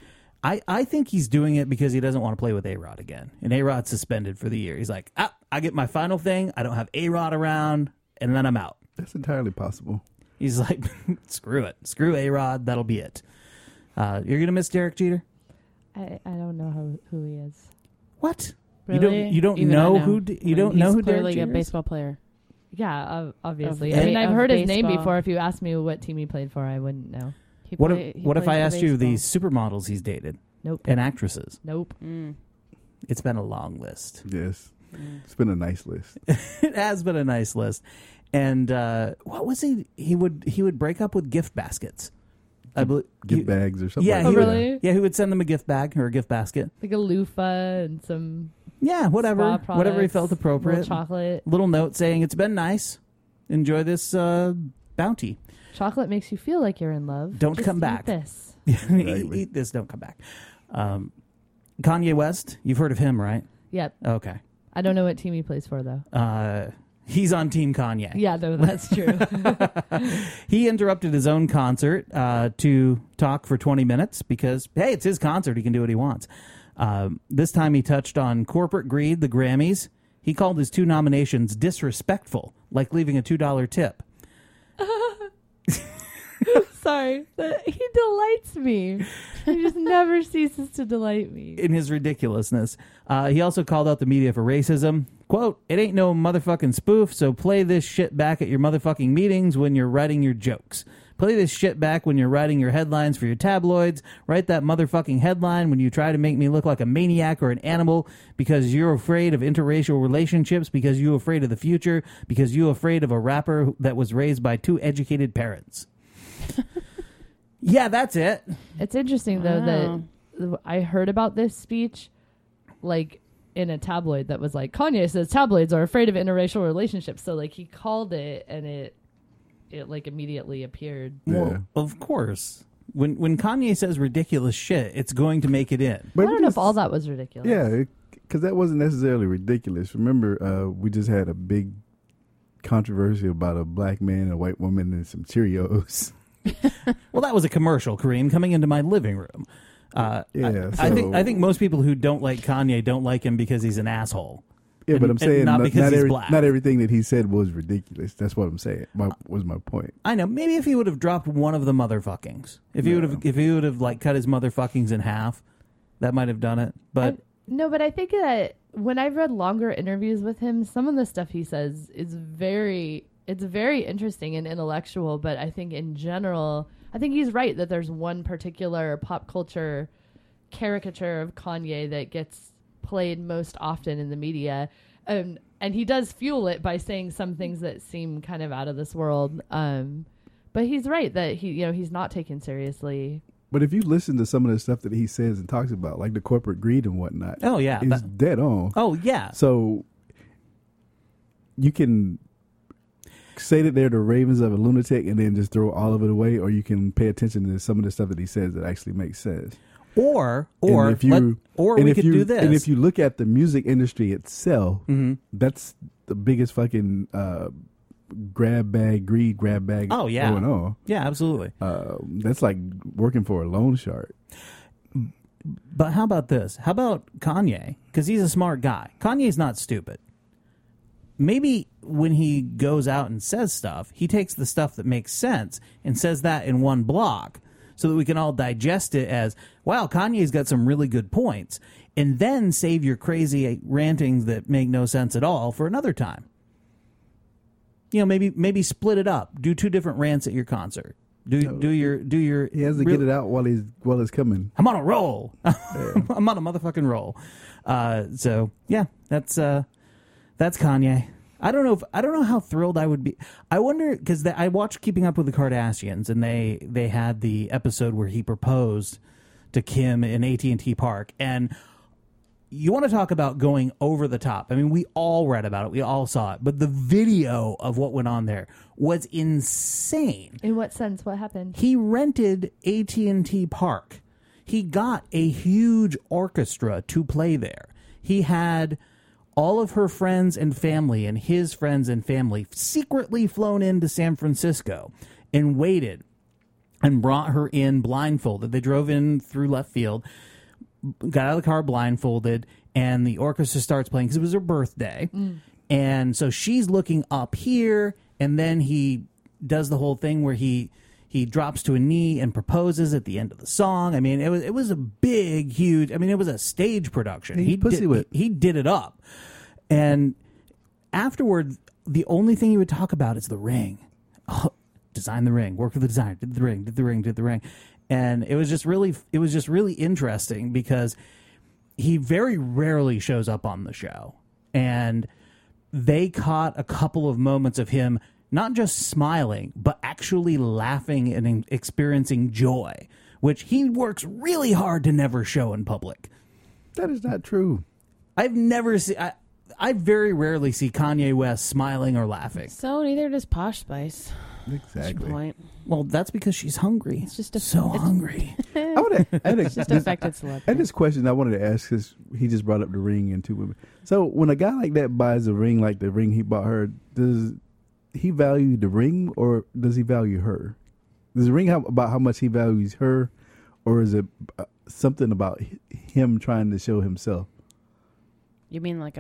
[SPEAKER 4] I think he's doing it because he doesn't want to play with A-Rod again. And A-Rod's suspended for the year. He's like, I get my final thing, I don't have A-Rod around, and then I'm out.
[SPEAKER 2] That's entirely possible.
[SPEAKER 4] He's like, screw it. Screw A-Rod, that'll be it. You're going to miss Derek Jeter?
[SPEAKER 6] I don't know who he is.
[SPEAKER 4] What?
[SPEAKER 5] Really?
[SPEAKER 4] You don't
[SPEAKER 5] Even
[SPEAKER 4] know
[SPEAKER 5] I
[SPEAKER 4] who you don't
[SPEAKER 5] He's
[SPEAKER 4] know who Derek
[SPEAKER 5] clearly
[SPEAKER 4] Jeter
[SPEAKER 5] a
[SPEAKER 4] is?
[SPEAKER 5] baseball player.
[SPEAKER 6] Yeah, obviously.
[SPEAKER 5] Of-
[SPEAKER 6] I mean, I've
[SPEAKER 5] of
[SPEAKER 6] heard his name
[SPEAKER 5] baseball.
[SPEAKER 6] before. If you asked me what team he played for, I wouldn't know.
[SPEAKER 4] What if I asked you the supermodels he's dated
[SPEAKER 6] Nope.
[SPEAKER 4] and actresses?
[SPEAKER 6] Nope.
[SPEAKER 4] It's been a long list.
[SPEAKER 2] Yes. It's been a nice list.
[SPEAKER 4] It has been a nice list. And what was he? He would break up with gift baskets. I believe
[SPEAKER 2] Gift bags or something.
[SPEAKER 4] Yeah,
[SPEAKER 2] like
[SPEAKER 4] he
[SPEAKER 2] that.
[SPEAKER 4] would,
[SPEAKER 6] really?
[SPEAKER 4] yeah, he would send them a gift bag or a gift basket.
[SPEAKER 6] Like a loofah and some
[SPEAKER 4] Yeah, whatever,
[SPEAKER 6] spa
[SPEAKER 4] whatever he
[SPEAKER 6] products,
[SPEAKER 4] felt
[SPEAKER 6] little
[SPEAKER 4] appropriate.
[SPEAKER 6] chocolate.
[SPEAKER 4] Little note saying it's been nice. Enjoy this bounty.
[SPEAKER 6] Chocolate makes you feel like you're in love.
[SPEAKER 4] Don't
[SPEAKER 6] Just
[SPEAKER 4] come
[SPEAKER 6] eat
[SPEAKER 4] back.
[SPEAKER 6] This.
[SPEAKER 4] Eat this. Don't come back. Kanye West. You've heard of him, right?
[SPEAKER 6] Yep.
[SPEAKER 4] Okay.
[SPEAKER 6] I don't know what team he plays for though.
[SPEAKER 4] He's on Team Kanye.
[SPEAKER 6] Yeah, no, that's true.
[SPEAKER 4] He interrupted his own concert to talk for 20 minutes because, hey, it's his concert. He can do what he wants. This time he touched on corporate greed, the Grammys. He called his 2 nominations disrespectful, like leaving a $2 tip.
[SPEAKER 6] Sorry, he delights me. He just never ceases to delight me.
[SPEAKER 4] In his ridiculousness. He also called out the media for racism. Quote, it ain't no motherfucking spoof, so play this shit back at your motherfucking meetings when you're writing your jokes. Play this shit back when you're writing your headlines for your tabloids. Write that motherfucking headline when you try to make me look like a maniac or an animal because you're afraid of interracial relationships, because you're afraid of the future, because you're afraid of a rapper that was raised by 2 educated parents. Yeah, that's it.
[SPEAKER 6] It's interesting though that I heard about this speech, like in a tabloid that was like Kanye says tabloids are afraid of interracial relationships. So like he called it, and it like immediately appeared.
[SPEAKER 2] Yeah.
[SPEAKER 4] Well, of course. When Kanye says ridiculous shit, it's going to make it in.
[SPEAKER 2] But
[SPEAKER 6] I don't know if all that was ridiculous.
[SPEAKER 2] Yeah, because that wasn't necessarily ridiculous. Remember, we just had a big controversy about a black man, a white woman, and some Cheerios.
[SPEAKER 4] Well, that was a commercial, Kareem, coming into my living room. I think most people who don't like Kanye don't like him because he's an asshole.
[SPEAKER 2] Yeah, but I'm saying
[SPEAKER 4] not because he's black.
[SPEAKER 2] not everything that he said was ridiculous. That's what I'm saying. Was my point.
[SPEAKER 4] I know. Maybe if he would have dropped one of the motherfuckings, if he would have like cut his motherfuckings in half, that might have done it. But
[SPEAKER 6] but I think that when I've read longer interviews with him, some of the stuff he says is very interesting and intellectual. But I think in general, I think he's right that there's one particular pop culture caricature of Kanye that gets played most often in the media, and he does fuel it by saying some things that seem kind of out of this world. But he's right that he's not taken seriously.
[SPEAKER 2] But if you listen to some of the stuff that he says and talks about, like the corporate greed and whatnot,
[SPEAKER 4] Oh, yeah.
[SPEAKER 2] it's dead on.
[SPEAKER 4] Oh, yeah.
[SPEAKER 2] So you can say that they're the ravens of a lunatic and then just throw all of it away, or you can pay attention to some of the stuff that he says that actually makes sense.
[SPEAKER 4] Or
[SPEAKER 2] we could
[SPEAKER 4] do this.
[SPEAKER 2] And if you look at the music industry itself,
[SPEAKER 4] Mm-hmm.
[SPEAKER 2] that's the biggest fucking grab bag
[SPEAKER 4] Oh, yeah.
[SPEAKER 2] going on.
[SPEAKER 4] Yeah, absolutely.
[SPEAKER 2] That's like working for a loan shark.
[SPEAKER 4] But how about this? How about Kanye? Because he's a smart guy. Kanye's not stupid. Maybe when he goes out and says stuff, he takes the stuff that makes sense and says that in one block so that we can all digest it as, wow, Kanye's got some really good points. And then save your crazy rantings that make no sense at all for another time. Maybe split it up. Do 2 different rants at your concert. Do your.
[SPEAKER 2] He has to get it out while it's coming.
[SPEAKER 4] I'm on a roll. I'm on a motherfucking roll. So yeah, that's Kanye. I don't know how thrilled I would be. I wonder, because I watched Keeping Up with the Kardashians, and they had the episode where he proposed to Kim in AT&T Park, and you want to talk about going over the top. I mean, we all read about it. We all saw it. But the video of what went on there was insane.
[SPEAKER 6] In what sense? What happened?
[SPEAKER 4] He rented AT&T Park. He got a huge orchestra to play there. He had all of her friends and family and his friends and family secretly flown into San Francisco and waited and brought her in blindfolded. They drove in through left field, got out of the car blindfolded, and the orchestra starts playing because it was her birthday. And so she's looking up here, and then he does the whole thing where he drops to a knee and proposes at the end of the song. I mean, it was a big, huge. I mean, it was a stage production. He did it up, and afterward, the only thing he would talk about is the ring. Oh, design the ring, work with the designer, did the ring. And it was just really interesting because he very rarely shows up on the show. And they caught a couple of moments of him not just smiling, but actually laughing and experiencing joy, which he works really hard to never show in public.
[SPEAKER 2] That is not true.
[SPEAKER 4] I very rarely see Kanye West smiling or laughing.
[SPEAKER 5] So neither does Posh Spice.
[SPEAKER 2] Exactly.
[SPEAKER 5] Point.
[SPEAKER 4] Well, that's because she's hungry.
[SPEAKER 5] It's just
[SPEAKER 4] hungry.
[SPEAKER 5] It's just affected celebrity.
[SPEAKER 2] And this question I wanted to ask, because he just brought up the ring and 2 women. So when a guy like that buys a ring like the ring he bought her, does he value the ring or does he value her? Does the ring about how much he values her, or is it something about him trying to show himself?
[SPEAKER 5] You mean like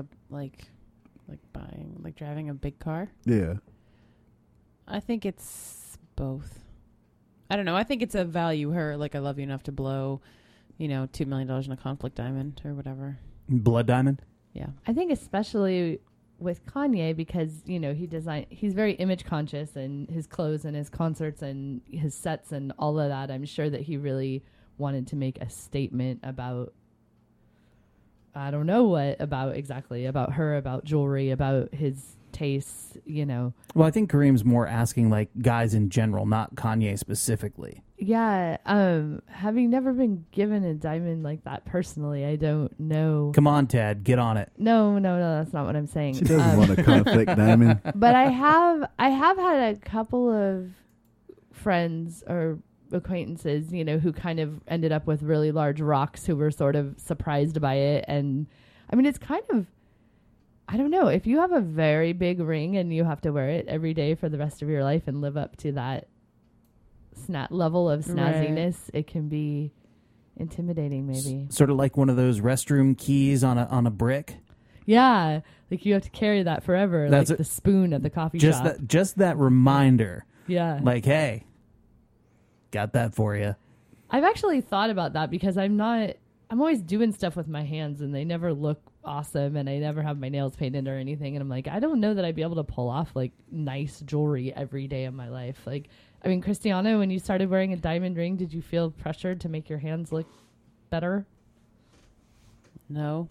[SPEAKER 5] driving a big car?
[SPEAKER 2] Yeah.
[SPEAKER 5] I think it's both. I don't know. I think it's a value her, like I love you enough to blow, $2 million in a conflict diamond or whatever.
[SPEAKER 4] Blood diamond?
[SPEAKER 5] Yeah.
[SPEAKER 6] I think especially with Kanye because, he's very image conscious, and his clothes and his concerts and his sets and all of that. I'm sure that he really wanted to make a statement about, I don't know what, about her, about jewelry, about his tastes,
[SPEAKER 4] Well, I think Kareem's more asking like guys in general, not Kanye specifically.
[SPEAKER 6] Yeah. Having never been given a diamond like that personally, I don't know.
[SPEAKER 4] Come on, Ted, get on it.
[SPEAKER 6] No, that's not what I'm saying.
[SPEAKER 2] She doesn't want a conflict diamond.
[SPEAKER 6] But I have had a couple of friends or acquaintances, who kind of ended up with really large rocks who were sort of surprised by it. And I mean, it's kind of, I don't know, if you have a very big ring and you have to wear it every day for the rest of your life and live up to that level of snazziness, right, it can be intimidating maybe.
[SPEAKER 4] Sort of like one of those restroom keys on a brick.
[SPEAKER 6] Yeah, like you have to carry that forever. That's like the spoon at the coffee shop.
[SPEAKER 4] Just that reminder.
[SPEAKER 6] Yeah.
[SPEAKER 4] Like, hey, got that for you.
[SPEAKER 6] I've actually thought about that because I'm always doing stuff with my hands and they never look awesome, and I never have my nails painted or anything, and I'm like, I don't know that I'd be able to pull off like nice jewelry every day of my life. Like, I mean, Christiana, when you started wearing a diamond ring, did you feel pressured to make your hands look better?
[SPEAKER 5] No.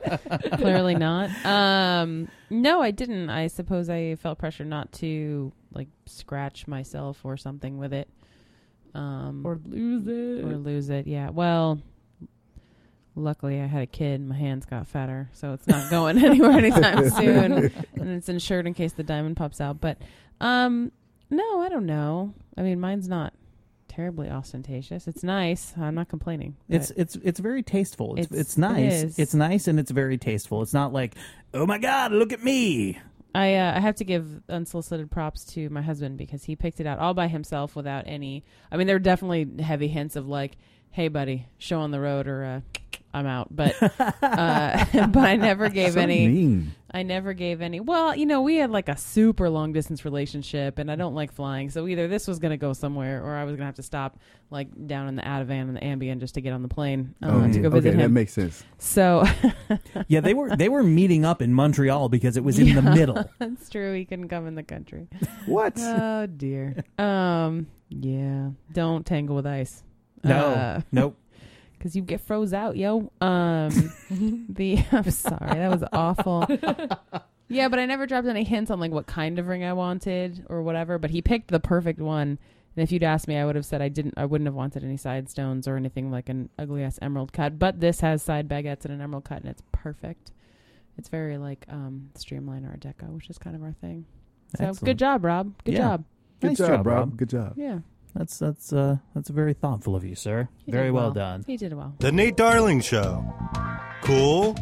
[SPEAKER 5] Clearly not. No, I didn't. I suppose I felt pressure not to like scratch myself or something with it.
[SPEAKER 6] Or lose it.
[SPEAKER 5] Yeah. Well, luckily I had a kid and my hands got fatter, so it's not going anywhere anytime soon. And it's insured in case the diamond pops out. But no, I don't know. I mean, mine's not terribly ostentatious. It's nice. I'm not complaining.
[SPEAKER 4] It's very tasteful. It's nice. It's nice and it's very tasteful. It's not like, oh my God, look at me.
[SPEAKER 5] I have to give unsolicited props to my husband because he picked it out all by himself without any. I mean, there were definitely heavy hints of like, "Hey, buddy, show on the road," or "I'm out." But but I never gave any.
[SPEAKER 2] Mean.
[SPEAKER 5] I never gave any. Well, you know, we had like a super long distance relationship, and I don't like flying, so either this was going to go somewhere, or I was going to have to stop like down in the Ativan and the Ambien just to get on the plane to go visit him.
[SPEAKER 2] That makes sense.
[SPEAKER 5] So
[SPEAKER 4] yeah, they were meeting up in Montreal because it was in the middle.
[SPEAKER 5] That's true. He couldn't come in the country.
[SPEAKER 2] What?
[SPEAKER 5] Oh dear. Yeah. Don't tangle with ice.
[SPEAKER 4] Nope.
[SPEAKER 5] Because you get froze out, yo. I'm sorry, that was awful. Yeah, but I never dropped any hints on like what kind of ring I wanted or whatever. But he picked the perfect one. And if you'd asked me, I would have said I wouldn't have wanted any side stones or anything like an ugly ass emerald cut. But this has side baguettes and an emerald cut, and it's perfect. It's very like streamline Art Deco, which is kind of our thing. So
[SPEAKER 4] Excellent.
[SPEAKER 5] Good job, Rob. Good job.
[SPEAKER 4] Nice
[SPEAKER 2] Good job, Rob.
[SPEAKER 4] Rob.
[SPEAKER 2] Good job.
[SPEAKER 5] Yeah.
[SPEAKER 4] That's very thoughtful of you, sir.
[SPEAKER 5] He
[SPEAKER 4] Very
[SPEAKER 5] did
[SPEAKER 4] well done.
[SPEAKER 5] He did well.
[SPEAKER 3] The Nate Darling Show. Cool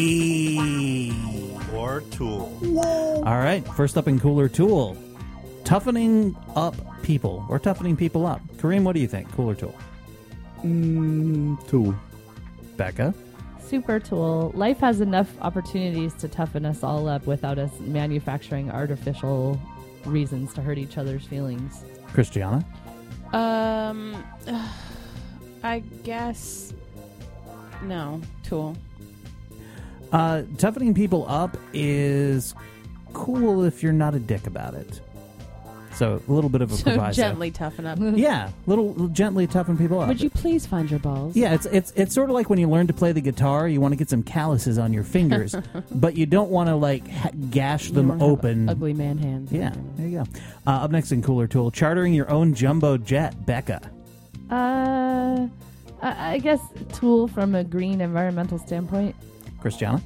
[SPEAKER 3] or tool?
[SPEAKER 4] All right, first up in Cooler Tool. Toughening up people or toughening people up. Kareem, what do you think? Cooler Tool.
[SPEAKER 2] Tool.
[SPEAKER 4] Becca.
[SPEAKER 6] Super tool. Life has enough opportunities to toughen us all up without us manufacturing artificial reasons to hurt each other's feelings.
[SPEAKER 4] Christiana.
[SPEAKER 5] I guess no. Tool.
[SPEAKER 4] Toughening people up is cool if you're not a dick about it. So a little bit of a
[SPEAKER 5] So
[SPEAKER 4] proviso.
[SPEAKER 5] gently toughen up.
[SPEAKER 4] Yeah, little gently toughen people up.
[SPEAKER 5] Would you please find your balls?
[SPEAKER 4] Yeah, it's sort of like when you learn to play the guitar. You want to get some calluses on your fingers, but you don't want to like gash
[SPEAKER 5] You
[SPEAKER 4] them
[SPEAKER 5] don't have
[SPEAKER 4] open.
[SPEAKER 5] ugly man hands.
[SPEAKER 4] Yeah, there you go. Up next in Cooler Tool, chartering your own jumbo jet. Becca.
[SPEAKER 6] I guess tool from a green environmental standpoint.
[SPEAKER 4] Christiana.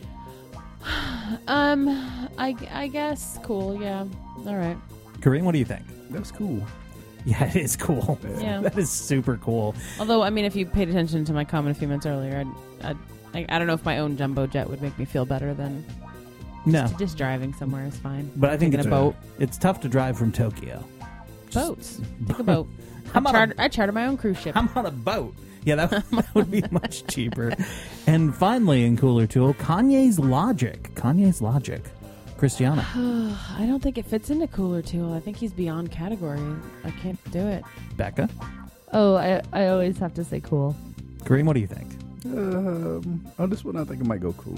[SPEAKER 5] I guess cool. Yeah. All right.
[SPEAKER 4] Kareem, what do you think?
[SPEAKER 2] That's cool.
[SPEAKER 4] Yeah, it is cool.
[SPEAKER 5] Yeah.
[SPEAKER 4] That is super cool.
[SPEAKER 5] Although, I mean, if you paid attention to my comment a few minutes earlier, I don't know if my own jumbo jet would make me feel better than
[SPEAKER 4] No,
[SPEAKER 5] just driving somewhere is fine.
[SPEAKER 4] but I think
[SPEAKER 5] Taking
[SPEAKER 4] it's
[SPEAKER 5] a boat.
[SPEAKER 4] It's tough to drive from Tokyo.
[SPEAKER 5] Boats. Take a boat.
[SPEAKER 4] I'm on
[SPEAKER 5] I charter my own cruise ship.
[SPEAKER 4] I'm on a boat. Yeah, that would be much cheaper. And finally, in Cooler Tool, Kanye's Logic. Kanye's Logic. Christiana.
[SPEAKER 5] I don't think it fits into Cooler Tool. I think he's beyond category. I can't do it.
[SPEAKER 4] Becca.
[SPEAKER 6] Oh, I always have to say cool.
[SPEAKER 4] Kareem, what do you think?
[SPEAKER 2] On this one, I think it might go cool.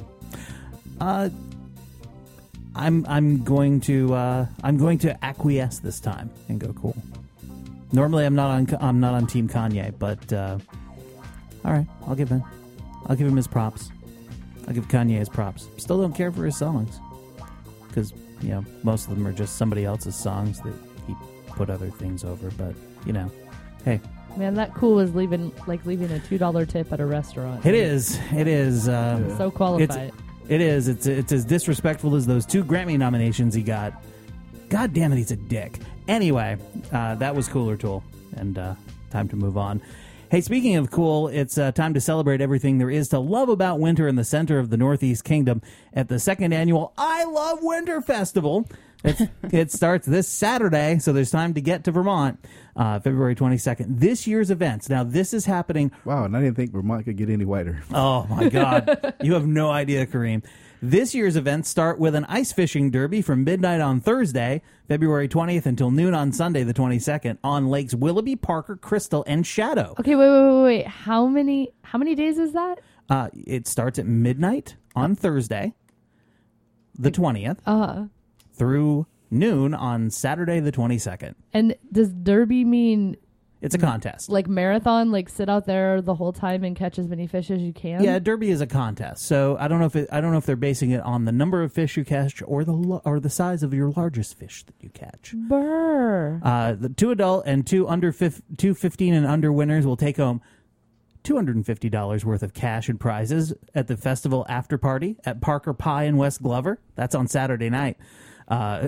[SPEAKER 4] I'm going to acquiesce this time and go cool. Normally, I'm not on Team Kanye, but all right, I'll give him his props. I'll give Kanye his props. Still don't care for his songs because most of them are just somebody else's songs that he put other things over. But hey,
[SPEAKER 6] Man, that cool is leaving a $2 tip at a restaurant.
[SPEAKER 4] it is.
[SPEAKER 6] So qualified.
[SPEAKER 4] It is. It's as disrespectful as those 2 Grammy nominations he got. God damn it, he's a dick. Anyway, that was Cooler Tool, and time to move on. Hey, speaking of cool, it's time to celebrate everything there is to love about winter in the center of the Northeast Kingdom at the 2nd annual I Love Winter Festival. It starts this Saturday, so there's time to get to Vermont, February 22nd. This year's events. Now, this is happening.
[SPEAKER 2] Wow, and I didn't think Vermont could get any whiter.
[SPEAKER 4] Oh, my God. You have no idea, Kareem. This year's events start with an ice fishing derby from midnight on Thursday, February 20th, until noon on Sunday, the 22nd, on Lakes Willoughby, Parker, Crystal, and Shadow.
[SPEAKER 6] Okay, wait. How many days is that?
[SPEAKER 4] It starts at midnight on Thursday, the 20th, through noon on Saturday, the 22nd.
[SPEAKER 6] And does derby mean
[SPEAKER 4] It's a contest.
[SPEAKER 6] Like marathon, like sit out there the whole time and catch as many fish as you can.
[SPEAKER 4] Yeah, derby is a contest. So I don't know if they're basing it on the number of fish you catch or the size of your largest fish that you catch.
[SPEAKER 6] Brr.
[SPEAKER 4] The 2 adult and 2 15 and under winners will take home $250 worth of cash and prizes at the festival after party at Parker Pie in West Glover. That's on Saturday night. Wow.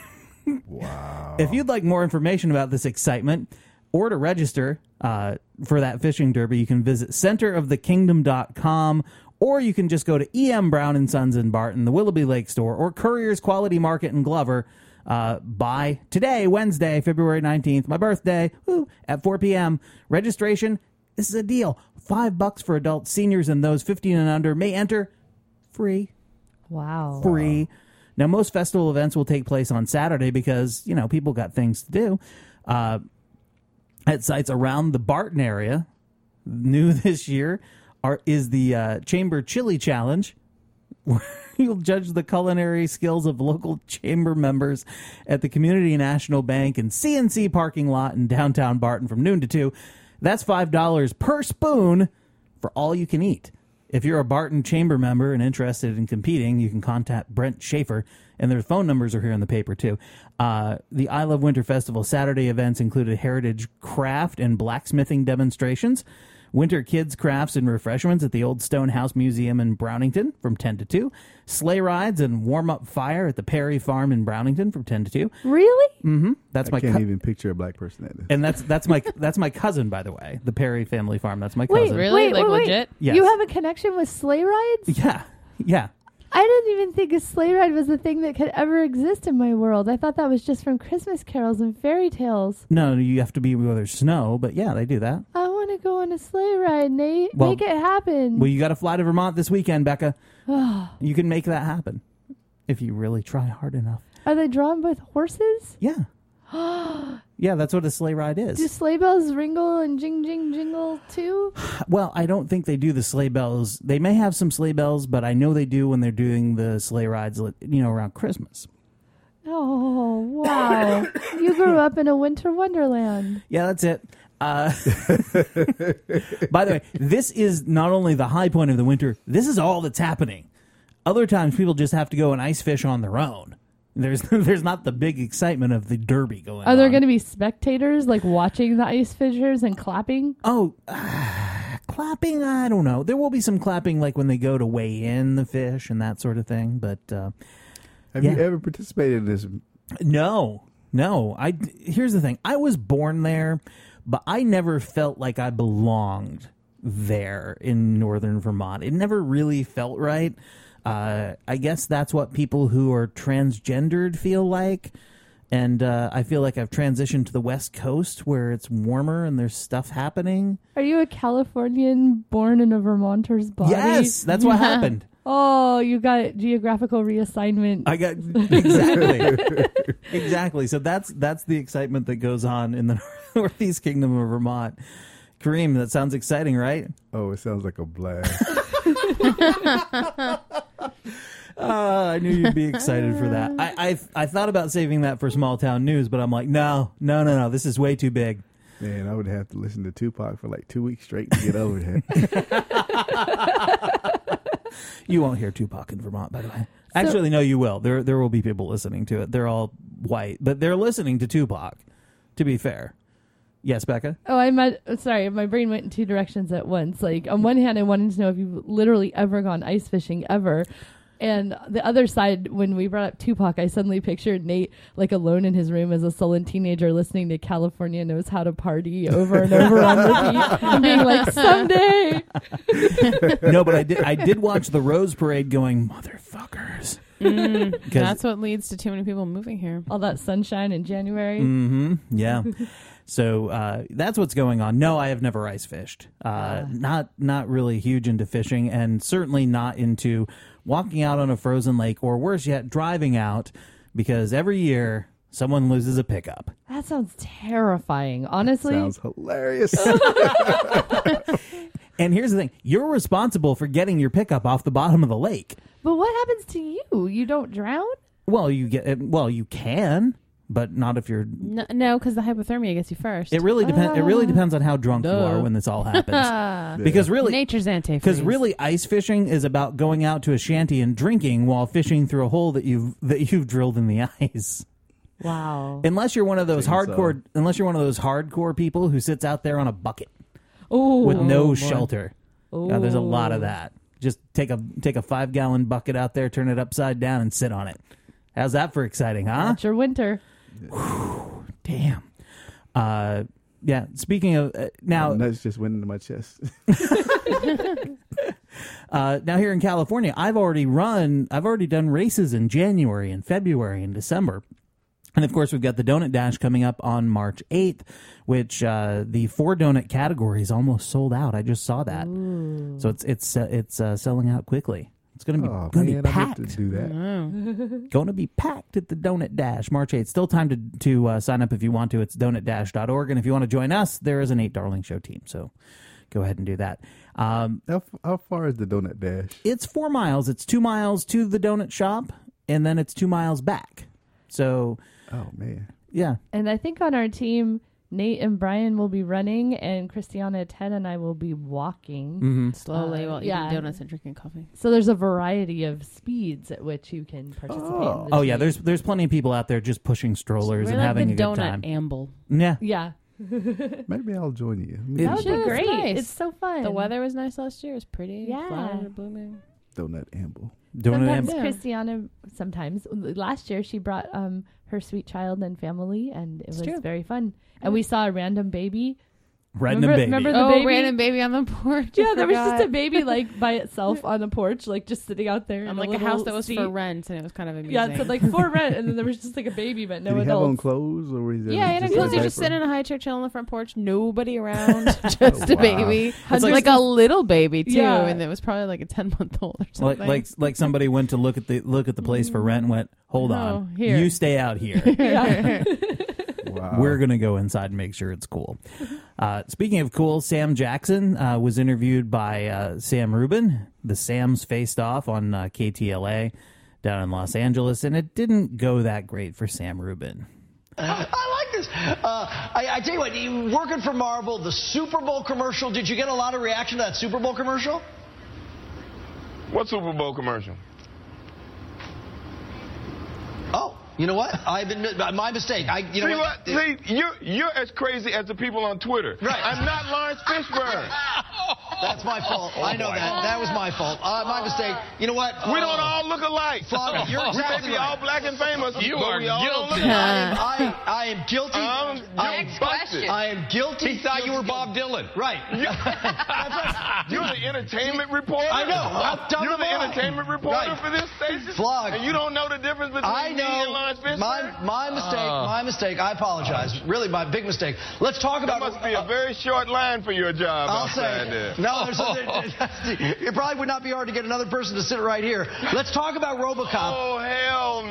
[SPEAKER 4] If you'd like more information about this excitement or to register for that fishing derby, you can visit centerofthekingdom.com, or you can just go to E.M. Brown & Sons in Barton, the Willoughby Lake Store, or Courier's Quality Market in Glover by today, Wednesday, February 19th, my birthday, at 4 p.m. Registration, this is a deal. $5 for adults, seniors, and those 15 and under may enter free.
[SPEAKER 6] Wow.
[SPEAKER 4] Free. Now, most festival events will take place on Saturday because, people got things to do. At sites around the Barton area, new this year is the Chamber Chili Challenge, where you'll judge the culinary skills of local chamber members at the Community National Bank and CNC parking lot in downtown Barton from noon to 2. That's $5 per spoon for all you can eat. If you're a Barton Chamber member and interested in competing, you can contact Brent Schaefer, and their phone numbers are here in the paper, too. The I Love Winter Festival Saturday events included heritage craft and blacksmithing demonstrations, winter kids' crafts and refreshments at the Old Stone House Museum in Brownington from 10 to 2, sleigh rides and warm-up fire at the Perry Farm in Brownington from 10 to 2.
[SPEAKER 6] Really?
[SPEAKER 4] Mm-hmm.
[SPEAKER 2] I can't even picture a black person at this.
[SPEAKER 4] And that's my cousin, by the way. The Perry family farm. That's my cousin.
[SPEAKER 6] Wait,
[SPEAKER 5] Really?
[SPEAKER 6] wait,
[SPEAKER 5] Legit?
[SPEAKER 4] Yes.
[SPEAKER 6] You have a connection with sleigh rides?
[SPEAKER 4] Yeah.
[SPEAKER 6] I didn't even think a sleigh ride was a thing that could ever exist in my world. I thought that was just from Christmas carols and fairy tales.
[SPEAKER 4] No, you have to be where there's snow, but yeah, they do that.
[SPEAKER 6] I want to go on a sleigh ride, Nate.
[SPEAKER 4] Well-
[SPEAKER 6] Make it happen.
[SPEAKER 4] Well, you got to fly to Vermont this weekend, Becca. You can make that happen if you really try hard enough.
[SPEAKER 6] Are they drawn with horses?
[SPEAKER 4] Yeah. Yeah, that's what a sleigh ride
[SPEAKER 6] Do
[SPEAKER 4] is.
[SPEAKER 6] sleigh bells ringle and jing jing jingle too?
[SPEAKER 4] Well, I don't think they do the sleigh bells. They may have some sleigh bells, but I know they do when they're doing the sleigh rides, around Christmas.
[SPEAKER 6] Oh, wow. You grew up in a winter wonderland.
[SPEAKER 4] Yeah, that's it. By the way, this is not only the high point of the winter, this is all that's happening. Other times people just have to go and ice fish on their own. There's not the big excitement of the derby going on.
[SPEAKER 6] Are there going to be spectators like watching the ice fishers and clapping?
[SPEAKER 4] Oh, clapping? I don't know. There will be some clapping like when they go to weigh in the fish and that sort of thing. But
[SPEAKER 2] Have you ever participated in this?
[SPEAKER 4] No. Here's the thing. I was born there, but I never felt like I belonged there in northern Vermont. It never really felt right. I guess that's what people who are transgendered feel like. And I feel like I've transitioned to the West Coast where it's warmer and there's stuff happening.
[SPEAKER 6] Are you a Californian born in a Vermonter's body?
[SPEAKER 4] Yes, that's what happened.
[SPEAKER 6] Oh, you got geographical reassignment.
[SPEAKER 4] I got exactly. So that's the excitement that goes on in the Northeast Kingdom of Vermont. Kareem, that sounds exciting, right?
[SPEAKER 2] Oh, it sounds like a blast.
[SPEAKER 4] I knew you'd be excited for that. I thought about saving that for small town news, but I'm like, no. This is way too big.
[SPEAKER 2] Man, I would have to listen to Tupac for like 2 weeks straight to get over that.
[SPEAKER 4] You won't hear Tupac in Vermont, by the way. Actually, no, you will. There will be people listening to it. They're all white, but they're listening to Tupac, to be fair. Yes, Becca?
[SPEAKER 6] Oh, sorry, my brain went in two directions at once. Like, on one hand, I wanted to know if you've literally ever gone ice fishing ever. And the other side, when we brought up Tupac, I suddenly pictured Nate like alone in his room as a sullen teenager listening to California Knows How to Party over and over on repeat and being like, someday.
[SPEAKER 4] No, but I did watch the Rose Parade going, motherfuckers.
[SPEAKER 5] That's what leads to too many people moving here.
[SPEAKER 6] All that sunshine in January.
[SPEAKER 4] Mm-hmm. Yeah. So that's what's going on. No, I have never ice fished. Not really huge into fishing, and certainly not into walking out on a frozen lake, or worse yet, driving out, because every year someone loses a pickup.
[SPEAKER 6] That sounds terrifying. Honestly.
[SPEAKER 2] Sounds hilarious.
[SPEAKER 4] And here's the thing. You're responsible for getting your pickup off the bottom of the lake.
[SPEAKER 6] But what happens to you? You don't drown?
[SPEAKER 4] Well, you can. but not if you're.
[SPEAKER 5] No, because the hypothermia gets you first.
[SPEAKER 4] It really depends. It really depends on how drunk you are when this all happens. Because really,
[SPEAKER 5] nature's antifreeze.
[SPEAKER 4] Because really, ice fishing is about going out to a shanty and drinking while fishing through a hole that you've drilled in the ice.
[SPEAKER 6] Wow.
[SPEAKER 4] Unless you're one of those hardcore people who sits out there on a bucket with no shelter. There's a lot of that. Just take a 5-gallon bucket out there, turn it upside down, and sit on it. How's that for exciting, huh?
[SPEAKER 6] That's your winter.
[SPEAKER 4] Whew, damn. Yeah. Speaking of now,
[SPEAKER 2] that's just went into my chest.
[SPEAKER 4] Now here in California, I've already done races in January and February and December. And of course, we've got the Donut Dash coming up on March 8th, which the 4 donut category is almost sold out. I just saw that. Ooh. So it's selling out quickly. It's going to be packed.
[SPEAKER 2] I have to do that.
[SPEAKER 4] Going to be packed at the Donut Dash March 8th. Still time to sign up if you want to. It's donutdash.org. And if you want to join us, there is an 8 Darling Show team. So go ahead and do that.
[SPEAKER 2] How far is the Donut Dash?
[SPEAKER 4] It's 4 miles. It's 2 miles to the donut shop, and then it's 2 miles back. So...
[SPEAKER 2] Oh, man.
[SPEAKER 4] Yeah.
[SPEAKER 6] And I think on our team, Nate and Brian will be running, and Christiana, Ted, and I will be walking.
[SPEAKER 5] Slowly while eating donuts and drinking coffee.
[SPEAKER 6] So there's a variety of speeds at which you can participate.
[SPEAKER 4] Yeah, there's plenty of people out there just pushing strollers and having a good time.
[SPEAKER 5] Donut amble.
[SPEAKER 4] Yeah.
[SPEAKER 6] Yeah.
[SPEAKER 2] Maybe I'll join you.
[SPEAKER 6] That would be great.
[SPEAKER 5] Nice.
[SPEAKER 6] It's so fun.
[SPEAKER 5] The weather was nice last year. It was pretty.
[SPEAKER 6] Yeah.
[SPEAKER 5] Flowers are blooming.
[SPEAKER 2] Donut amble.
[SPEAKER 6] Christiana, sometimes. Last year, she brought her sweet child and family, and it was very fun. And we saw a random baby.
[SPEAKER 4] Remember
[SPEAKER 6] the baby?
[SPEAKER 5] Random baby on the porch.
[SPEAKER 6] Yeah, there was just a baby by itself on the porch, just sitting out there.
[SPEAKER 5] On a house that was for rent, and it was kind of amusing.
[SPEAKER 6] Yeah, it said for rent, and then there was just a baby, but no
[SPEAKER 2] adults. Did he have on clothes, or was he?
[SPEAKER 5] Yeah, he had on clothes. He just sitting in a high chair, chilling on the front porch, nobody around, just a baby. It's like a little baby too, and it was probably a 10-month-old or something.
[SPEAKER 4] Like somebody went to look at the place for rent and went, hold on,
[SPEAKER 5] here.
[SPEAKER 4] You stay out here.
[SPEAKER 2] Wow.
[SPEAKER 4] We're going to go inside and make sure it's cool. Speaking of cool, Sam Jackson was interviewed by Sam Rubin. The Sams faced off on KTLA down in Los Angeles, and it didn't go that great for Sam Rubin.
[SPEAKER 8] I like this. I tell you what, you working for Marvel, the Super Bowl commercial, did you get a lot of reaction to that Super Bowl commercial?
[SPEAKER 9] What Super Bowl commercial?
[SPEAKER 8] Oh. You know what? I've been my mistake.
[SPEAKER 9] See, you're as crazy as the people on Twitter.
[SPEAKER 8] Right.
[SPEAKER 9] I'm not Lawrence Fishburne.
[SPEAKER 8] That's my fault. I know that. That was my fault. My mistake. You know what?
[SPEAKER 9] We don't all look alike.
[SPEAKER 8] Father, you're exactly
[SPEAKER 9] we may be all black and famous.
[SPEAKER 8] You
[SPEAKER 9] but
[SPEAKER 8] are
[SPEAKER 9] we all
[SPEAKER 8] guilty.
[SPEAKER 9] Don't look
[SPEAKER 8] I am guilty.
[SPEAKER 9] Next question.
[SPEAKER 8] I am guilty.
[SPEAKER 10] He thought you were Bob Dylan.
[SPEAKER 8] Right.
[SPEAKER 9] You're the entertainment reporter.
[SPEAKER 8] I know.
[SPEAKER 9] You're the entertainment reporter for this station.
[SPEAKER 8] Flog.
[SPEAKER 9] And you don't know the difference between me and Lawrence Fishburne?
[SPEAKER 8] My mistake. I apologize. Really, my big mistake. Let's talk about.
[SPEAKER 9] That must be a very short line for your job.
[SPEAKER 8] I'll say. No, it probably would not be hard to get another person to sit right here. Let's talk about RoboCop.
[SPEAKER 9] Oh, hell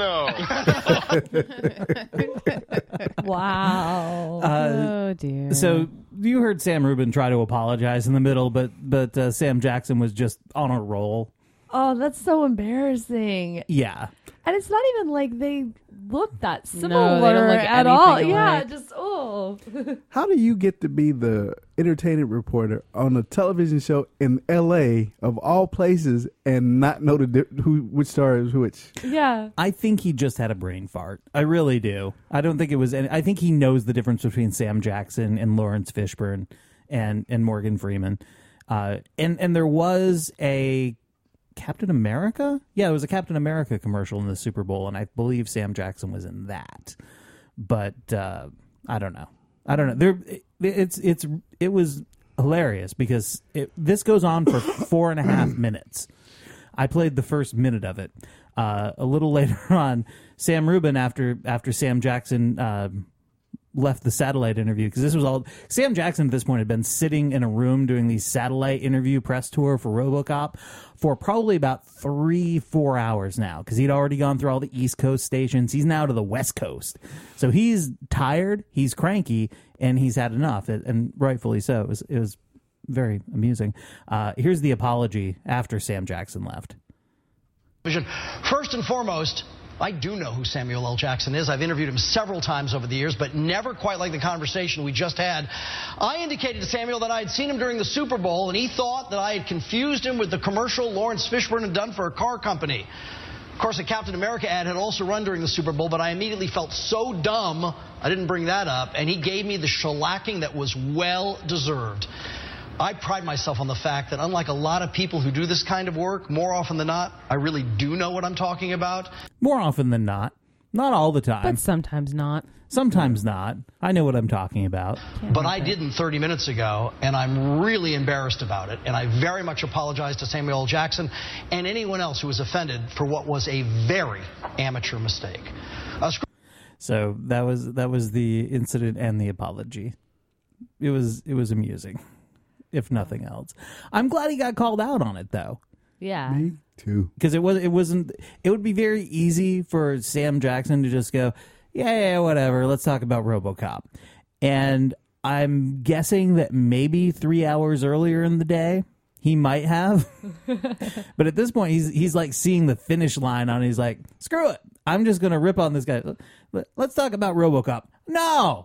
[SPEAKER 9] no.
[SPEAKER 6] Wow.
[SPEAKER 5] Oh, dear.
[SPEAKER 4] So you heard Sam Rubin try to apologize in the middle, but Sam Jackson was just on a roll.
[SPEAKER 6] Oh, that's so embarrassing.
[SPEAKER 4] Yeah.
[SPEAKER 6] And it's not even like they look that similar
[SPEAKER 5] No, they don't look
[SPEAKER 6] at all.
[SPEAKER 5] anything
[SPEAKER 6] Yeah,
[SPEAKER 5] alike.
[SPEAKER 6] just
[SPEAKER 2] How do you get to be the entertainment reporter on a television show in L.A. of all places and not know which star is which?
[SPEAKER 6] Yeah.
[SPEAKER 4] I think he just had a brain fart. I really do. I don't think it was any. I think he knows the difference between Sam Jackson and Lawrence Fishburne and Morgan Freeman. And there was a Captain America? Yeah, there was a Captain America commercial in the Super Bowl, and I believe Sam Jackson was in that. But I don't know. It was hilarious because this goes on for 4.5 minutes. I played the first minute of it. A little later on, Sam Rubin, after Sam Jackson left the satellite interview, because this was all Sam Jackson at this point had been sitting in a room doing these satellite interview press tour for RoboCop for probably about 3-4 hours now, because he'd already gone through all the East Coast stations. He's now to the West Coast, so he's tired, he's cranky, and he's had enough, and rightfully so. It was very amusing. Here's the apology after Sam Jackson left.
[SPEAKER 8] First and foremost, I do know who Samuel L. Jackson is. I've interviewed him several times over the years, but never quite like the conversation we just had. I indicated to Samuel that I had seen him during the Super Bowl, and he thought that I had confused him with the commercial Lawrence Fishburne had done for a car company. Of course, a Captain America ad had also run during the Super Bowl, but I immediately felt so dumb I didn't bring that up, and he gave me the shellacking that was well-deserved. I pride myself on the fact that unlike a lot of people who do this kind of work, more often than not, I really do know what I'm talking about.
[SPEAKER 4] More often than not. Not all the time.
[SPEAKER 5] But sometimes not.
[SPEAKER 4] Sometimes not. I know what I'm talking about.
[SPEAKER 8] But I didn't 30 minutes ago, and I'm really embarrassed about it. And I very much apologize to Samuel L. Jackson and anyone else who was offended for what was a very amateur mistake.
[SPEAKER 4] So that was the incident and the apology. It was amusing, if nothing else. I'm glad he got called out on it, though.
[SPEAKER 6] Yeah.
[SPEAKER 2] Me too.
[SPEAKER 4] Because it would be very easy for Sam Jackson to just go, yeah, whatever, let's talk about RoboCop. And I'm guessing that maybe 3 hours earlier in the day, he might have. But at this point, he's like seeing the finish line on it. He's like, screw it. I'm just going to rip on this guy. Let's talk about RoboCop. No.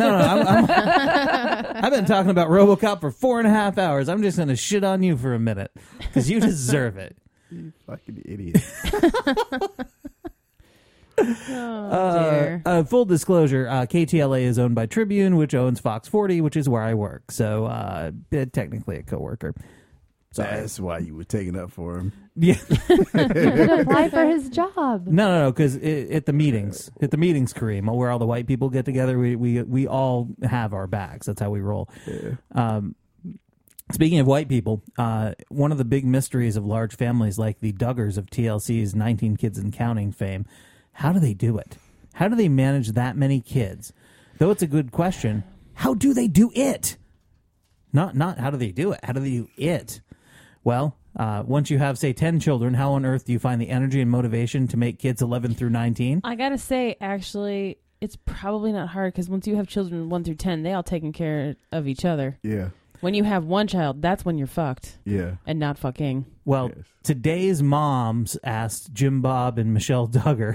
[SPEAKER 4] I've been talking about RoboCop for 4.5 hours. I'm just going to shit on you for a minute because you deserve it.
[SPEAKER 2] You fucking idiot.
[SPEAKER 4] Full disclosure, KTLA is owned by Tribune, which owns Fox 40, which is where I work. So technically a coworker. So
[SPEAKER 2] that's why you were taking up for him.
[SPEAKER 4] Yeah.
[SPEAKER 6] Apply for his job.
[SPEAKER 4] No, because at the meetings, Kareem, where all the white people get together, we all have our backs. That's how we roll.
[SPEAKER 2] Yeah.
[SPEAKER 4] Speaking of white people, one of the big mysteries of large families like the Duggars of TLC's 19 Kids and Counting fame, how do they do it? How do they manage that many kids? Though it's a good question, how do they do it? Not how do they do it? How do they do it? Well, once you have, say, 10 children, how on earth do you find the energy and motivation to make kids 11 through 19?
[SPEAKER 5] I gotta say, actually, it's probably not hard because once you have children 1 through 10, they all taking care of each other.
[SPEAKER 2] Yeah.
[SPEAKER 5] When you have one child, that's when you're fucked.
[SPEAKER 2] Yeah.
[SPEAKER 5] And not fucking.
[SPEAKER 4] Well,
[SPEAKER 2] Yes.
[SPEAKER 4] Today's moms asked Jim Bob and Michelle Duggar,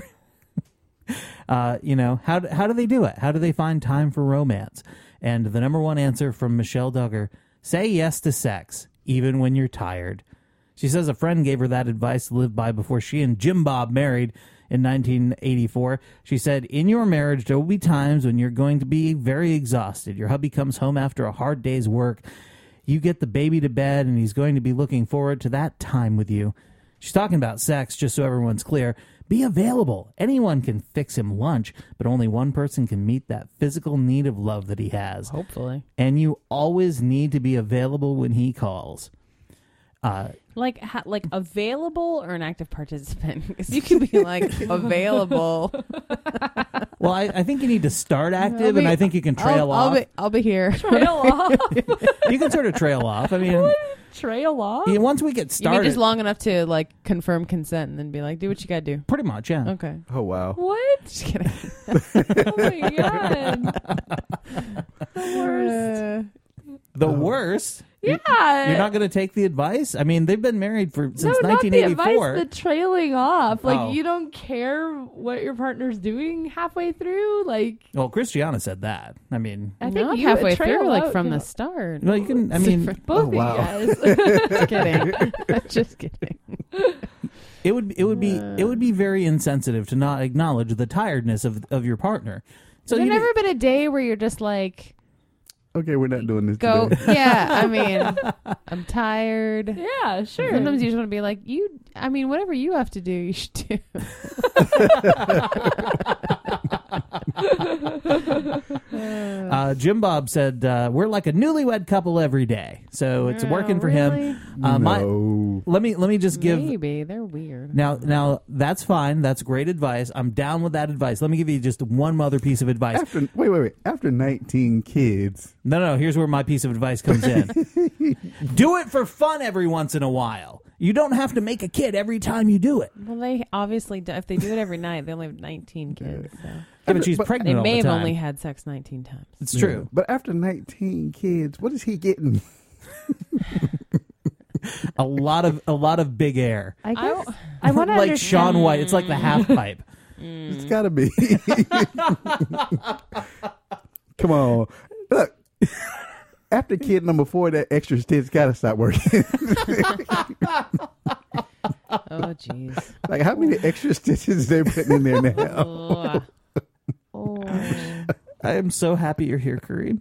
[SPEAKER 4] how do they do it? How do they find time for romance? And the number one answer from Michelle Duggar, say yes to sex, even when you're tired. She says a friend gave her that advice to live by before she and Jim Bob married in 1984. She said, in your marriage, there will be times when you're going to be very exhausted. Your hubby comes home after a hard day's work. You get the baby to bed, and he's going to be looking forward to that time with you. She's talking about sex, just so everyone's clear. Be available. Anyone can fix him lunch, but only one person can meet that physical need of love that he has.
[SPEAKER 5] Hopefully.
[SPEAKER 4] And you always need to be available when he calls.
[SPEAKER 5] Like available or an active participant? Because you can be like available.
[SPEAKER 4] Well, I think you need to start active, and I think you can trail off.
[SPEAKER 5] I'll be here.
[SPEAKER 6] Trail off.
[SPEAKER 4] You can sort of trail off. I mean,
[SPEAKER 6] Trail off?
[SPEAKER 4] yeah, once we get
[SPEAKER 5] You
[SPEAKER 4] started,
[SPEAKER 5] mean just long enough to like confirm consent and then be like, do what you gotta do.
[SPEAKER 4] pretty much, yeah.
[SPEAKER 5] Okay.
[SPEAKER 2] Oh, wow.
[SPEAKER 6] What?
[SPEAKER 5] Just kidding.
[SPEAKER 6] Oh my god. The worst.
[SPEAKER 4] The worst.
[SPEAKER 6] Yeah.
[SPEAKER 4] You're not going to take the advice? I mean, they've been married since
[SPEAKER 6] no, not the
[SPEAKER 4] 1984.
[SPEAKER 6] advice, the trailing off. Like,
[SPEAKER 4] Oh.
[SPEAKER 6] you don't care what your partner's doing halfway through? Like,
[SPEAKER 4] Well, Christiana said that. I mean,
[SPEAKER 6] I think
[SPEAKER 5] Not
[SPEAKER 6] you
[SPEAKER 5] halfway
[SPEAKER 6] trail
[SPEAKER 5] through, like
[SPEAKER 6] out,
[SPEAKER 5] from
[SPEAKER 6] you
[SPEAKER 5] the
[SPEAKER 6] know.
[SPEAKER 5] start.
[SPEAKER 4] no, you can. I mean,
[SPEAKER 6] Both
[SPEAKER 2] Oh, wow.
[SPEAKER 6] of you guys.
[SPEAKER 5] Just kidding. Just kidding.
[SPEAKER 4] it would be very insensitive to not acknowledge the tiredness of your partner. So
[SPEAKER 5] There's
[SPEAKER 4] you
[SPEAKER 5] never been a day where you're just like,
[SPEAKER 2] Okay, we're not doing this
[SPEAKER 5] go,
[SPEAKER 2] today.
[SPEAKER 5] yeah, I mean, I'm tired.
[SPEAKER 6] Yeah, sure.
[SPEAKER 5] Sometimes you just want to be like, whatever you have to do, you should do.
[SPEAKER 4] Jim Bob said we're like a newlywed couple every day, so it's working for him.
[SPEAKER 2] No.
[SPEAKER 4] Let me just give.
[SPEAKER 5] Maybe they're weird.
[SPEAKER 4] Now that's fine. That's great advice. I'm down with that advice. Let me give you just one other piece of advice.
[SPEAKER 2] Wait. After 19 kids.
[SPEAKER 4] No. Here's where my piece of advice comes in. Do it for fun every once in a while. You don't have to make a kid every time you do it.
[SPEAKER 5] Well, they obviously do. If they do it every night, they only have 19 kids. So.
[SPEAKER 4] Yeah, but she's
[SPEAKER 2] But-
[SPEAKER 5] They
[SPEAKER 4] pregnant all
[SPEAKER 5] may
[SPEAKER 4] the
[SPEAKER 5] have
[SPEAKER 4] time.
[SPEAKER 5] only had sex 19 times.
[SPEAKER 4] It's true.
[SPEAKER 2] But after 19 kids, what is he getting?
[SPEAKER 4] A lot of big air.
[SPEAKER 6] I guess I want to
[SPEAKER 4] Like
[SPEAKER 6] understand.
[SPEAKER 4] Shaun White. It's like the half pipe.
[SPEAKER 2] It's got to be. Come on. Look, after kid number 4, that extra stitch got to stop working.
[SPEAKER 5] Oh, jeez.
[SPEAKER 2] Like, how many extra stitches they putting in there now?
[SPEAKER 4] I am so happy you're here, Kareem.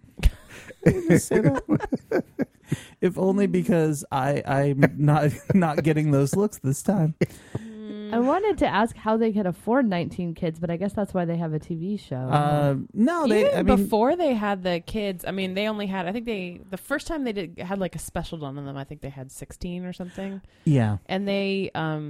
[SPEAKER 4] If only because I'm not getting those looks this time.
[SPEAKER 6] I wanted to ask how they could afford 19 kids, but I guess that's why they have a TV show.
[SPEAKER 4] No,
[SPEAKER 5] before they had the kids, I mean, they only had, I think the first time they had like a special done on them, I think they had 16 or something.
[SPEAKER 4] Yeah.
[SPEAKER 5] And they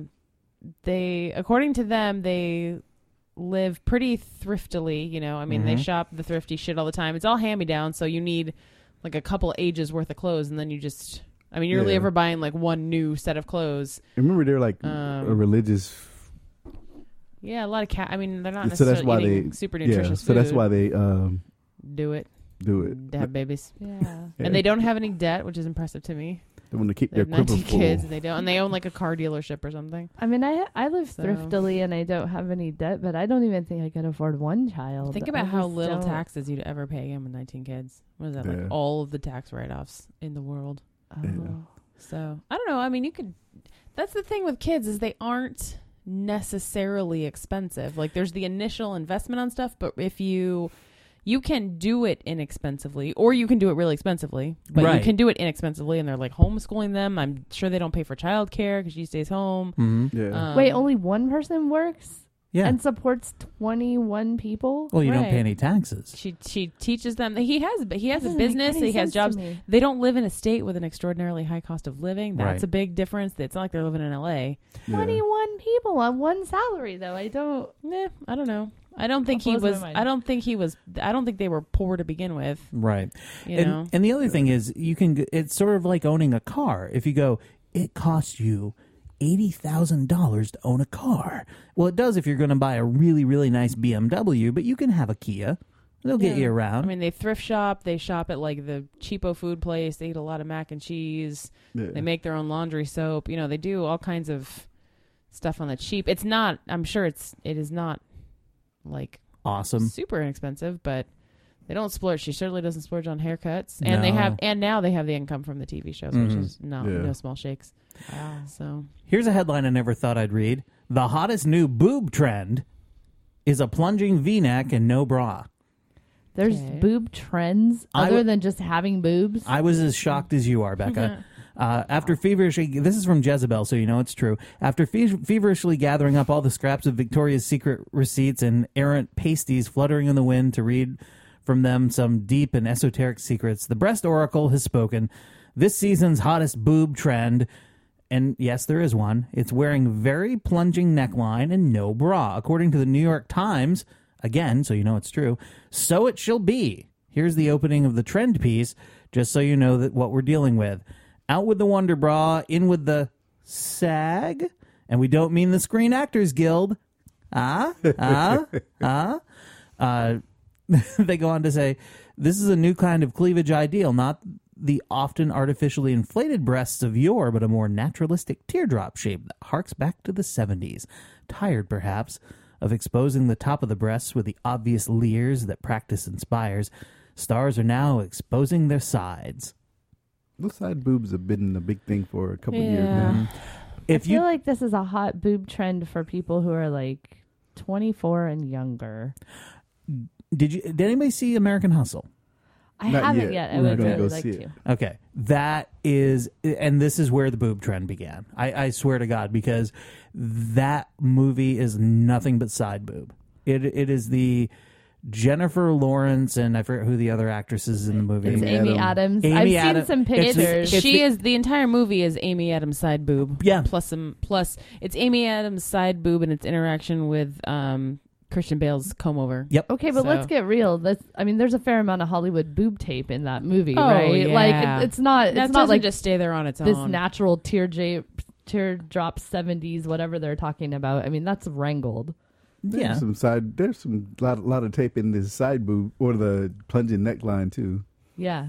[SPEAKER 5] according to them, they live pretty thriftily, you know. I mean, they shop the thrifty shit all the time. It's all hand-me-down, so you need like a couple ages worth of clothes, and then you just, I mean, you're really ever buying like one new set of clothes.
[SPEAKER 2] Remember, they're like a religious.
[SPEAKER 5] Yeah, a lot of I mean, they're not
[SPEAKER 2] So
[SPEAKER 5] necessarily
[SPEAKER 2] that's why
[SPEAKER 5] eating
[SPEAKER 2] they
[SPEAKER 5] super nutritious
[SPEAKER 2] So
[SPEAKER 5] food.
[SPEAKER 2] that's why they
[SPEAKER 5] do it.
[SPEAKER 2] To
[SPEAKER 5] have babies.
[SPEAKER 6] Yeah.
[SPEAKER 5] And they don't have any debt, which is impressive to me.
[SPEAKER 2] They want to keep
[SPEAKER 5] They
[SPEAKER 2] their
[SPEAKER 5] have 19
[SPEAKER 2] quiver full.
[SPEAKER 5] kids, and they don't, and they own like a car dealership or something.
[SPEAKER 6] I mean, I live
[SPEAKER 5] So-
[SPEAKER 6] thriftily and I don't have any debt, but I don't even think I could afford one child.
[SPEAKER 5] Think
[SPEAKER 6] I
[SPEAKER 5] about how
[SPEAKER 6] just
[SPEAKER 5] little
[SPEAKER 6] don't.
[SPEAKER 5] taxes you'd ever pay him with 19 kids. What is that,
[SPEAKER 2] Yeah.
[SPEAKER 5] like all of the tax write-offs in the world?
[SPEAKER 6] Oh.
[SPEAKER 2] Yeah.
[SPEAKER 5] So, I don't know. I mean, you could, that's the thing with kids is they aren't necessarily expensive. Like there's the initial investment on stuff, but if you can do it inexpensively, or you can do it really expensively, but
[SPEAKER 4] Right.
[SPEAKER 5] you can do it inexpensively, and they're like homeschooling them. I'm sure they don't pay for childcare because she stays home.
[SPEAKER 4] Mm-hmm.
[SPEAKER 2] Yeah.
[SPEAKER 6] Wait, only one person works
[SPEAKER 4] Yeah.
[SPEAKER 6] and supports 21 people?
[SPEAKER 4] Well, you don't pay
[SPEAKER 5] Right.
[SPEAKER 4] any taxes.
[SPEAKER 5] She teaches them. He has a
[SPEAKER 6] That
[SPEAKER 5] business.
[SPEAKER 6] doesn't make any
[SPEAKER 5] He has
[SPEAKER 6] sense to
[SPEAKER 5] jobs.
[SPEAKER 6] me.
[SPEAKER 5] They don't live in a state with an extraordinarily high cost of living. That's
[SPEAKER 4] Right.
[SPEAKER 5] a big difference. It's not like they're living in LA.
[SPEAKER 6] 21 people on one salary, though. I don't.
[SPEAKER 5] I don't know. I don't think
[SPEAKER 6] That
[SPEAKER 5] he
[SPEAKER 6] blows my
[SPEAKER 5] was.
[SPEAKER 6] mind.
[SPEAKER 5] I don't think he was. I don't think they were poor to begin with.
[SPEAKER 4] Right.
[SPEAKER 5] You know.
[SPEAKER 4] And the other thing is, it's sort of like owning a car. If you go, it costs you $80,000 to own a car. Well, it does if you're going to buy a really, really nice BMW, but you can have a Kia. They'll get you around.
[SPEAKER 5] I mean, they thrift shop. They shop at like the cheapo food place. They eat a lot of mac and cheese.
[SPEAKER 2] Yeah.
[SPEAKER 5] They make their own laundry soap. You know, they do all kinds of stuff on the cheap. It's not. I'm sure it is not like
[SPEAKER 4] awesome.
[SPEAKER 5] super inexpensive, but they don't splurge. She certainly doesn't splurge on haircuts, and they have, and now they have the income from the TV shows, which is no small shakes. Wow. So
[SPEAKER 4] Here's a headline I never thought I'd read. The hottest new boob trend is a plunging V-neck and no bra.
[SPEAKER 6] There's
[SPEAKER 5] Okay.
[SPEAKER 6] boob trends other than just having boobs.
[SPEAKER 4] I was as shocked as you are, Becca. After feverishly, this is from Jezebel, so you know it's true. After feverishly gathering up all the scraps of Victoria's Secret receipts and errant pasties fluttering in the wind to read from them some deep and esoteric secrets, the Breast Oracle has spoken. This season's hottest boob trend, and yes, there is one, it's wearing very plunging neckline and no bra. According to the New York Times, again, so you know it's true, so it shall be. Here's the opening of the trend piece, just so you know that what we're dealing with. Out with the Wonder Bra, in with the SAG, and we don't mean the Screen Actors Guild. They go on to say, this is a new kind of cleavage ideal, not the often artificially inflated breasts of yore, but a more naturalistic teardrop shape that harks back to the 70s. Tired, perhaps, of exposing the top of the breasts with the obvious leers that practice inspires, stars are now exposing their sides.
[SPEAKER 2] Those side boobs have been a big thing for a couple
[SPEAKER 5] Yeah.
[SPEAKER 2] years now.
[SPEAKER 6] I feel like this is a hot boob trend for people who are like 24 and younger.
[SPEAKER 4] Did anybody see American Hustle?
[SPEAKER 6] I
[SPEAKER 2] Not
[SPEAKER 6] haven't
[SPEAKER 2] yet.
[SPEAKER 6] yet. I
[SPEAKER 2] We're
[SPEAKER 6] would
[SPEAKER 2] gonna
[SPEAKER 6] really
[SPEAKER 2] go
[SPEAKER 6] like
[SPEAKER 2] see
[SPEAKER 6] to.
[SPEAKER 2] it.
[SPEAKER 4] Okay, that is, and this is where the boob trend began. I swear to God, because that movie is nothing but side boob. It is the Jennifer Lawrence and I forget who the other actress is in the movie.
[SPEAKER 6] It's Amy Adams.
[SPEAKER 4] Amy
[SPEAKER 6] I've
[SPEAKER 4] Adams.
[SPEAKER 6] seen some pictures.
[SPEAKER 5] she is the entire movie is Amy Adams' side boob.
[SPEAKER 4] Yeah.
[SPEAKER 5] Plus it's Amy Adams' side boob and its interaction with Christian Bale's comb over.
[SPEAKER 4] Yep.
[SPEAKER 6] Okay, but
[SPEAKER 5] So-
[SPEAKER 6] let's get real. There's a fair amount of Hollywood boob tape in that movie,
[SPEAKER 5] Oh,
[SPEAKER 6] right?
[SPEAKER 5] yeah.
[SPEAKER 6] Like it's not. It's
[SPEAKER 5] That
[SPEAKER 6] not
[SPEAKER 5] doesn't
[SPEAKER 6] like
[SPEAKER 5] just stay there on its
[SPEAKER 6] this
[SPEAKER 5] own.
[SPEAKER 6] natural teardrop 70s, whatever they're talking about. I mean, that's wrangled.
[SPEAKER 4] Yeah.
[SPEAKER 2] There's some lot of tape in this side boob or the plunging neckline too.
[SPEAKER 6] Yeah.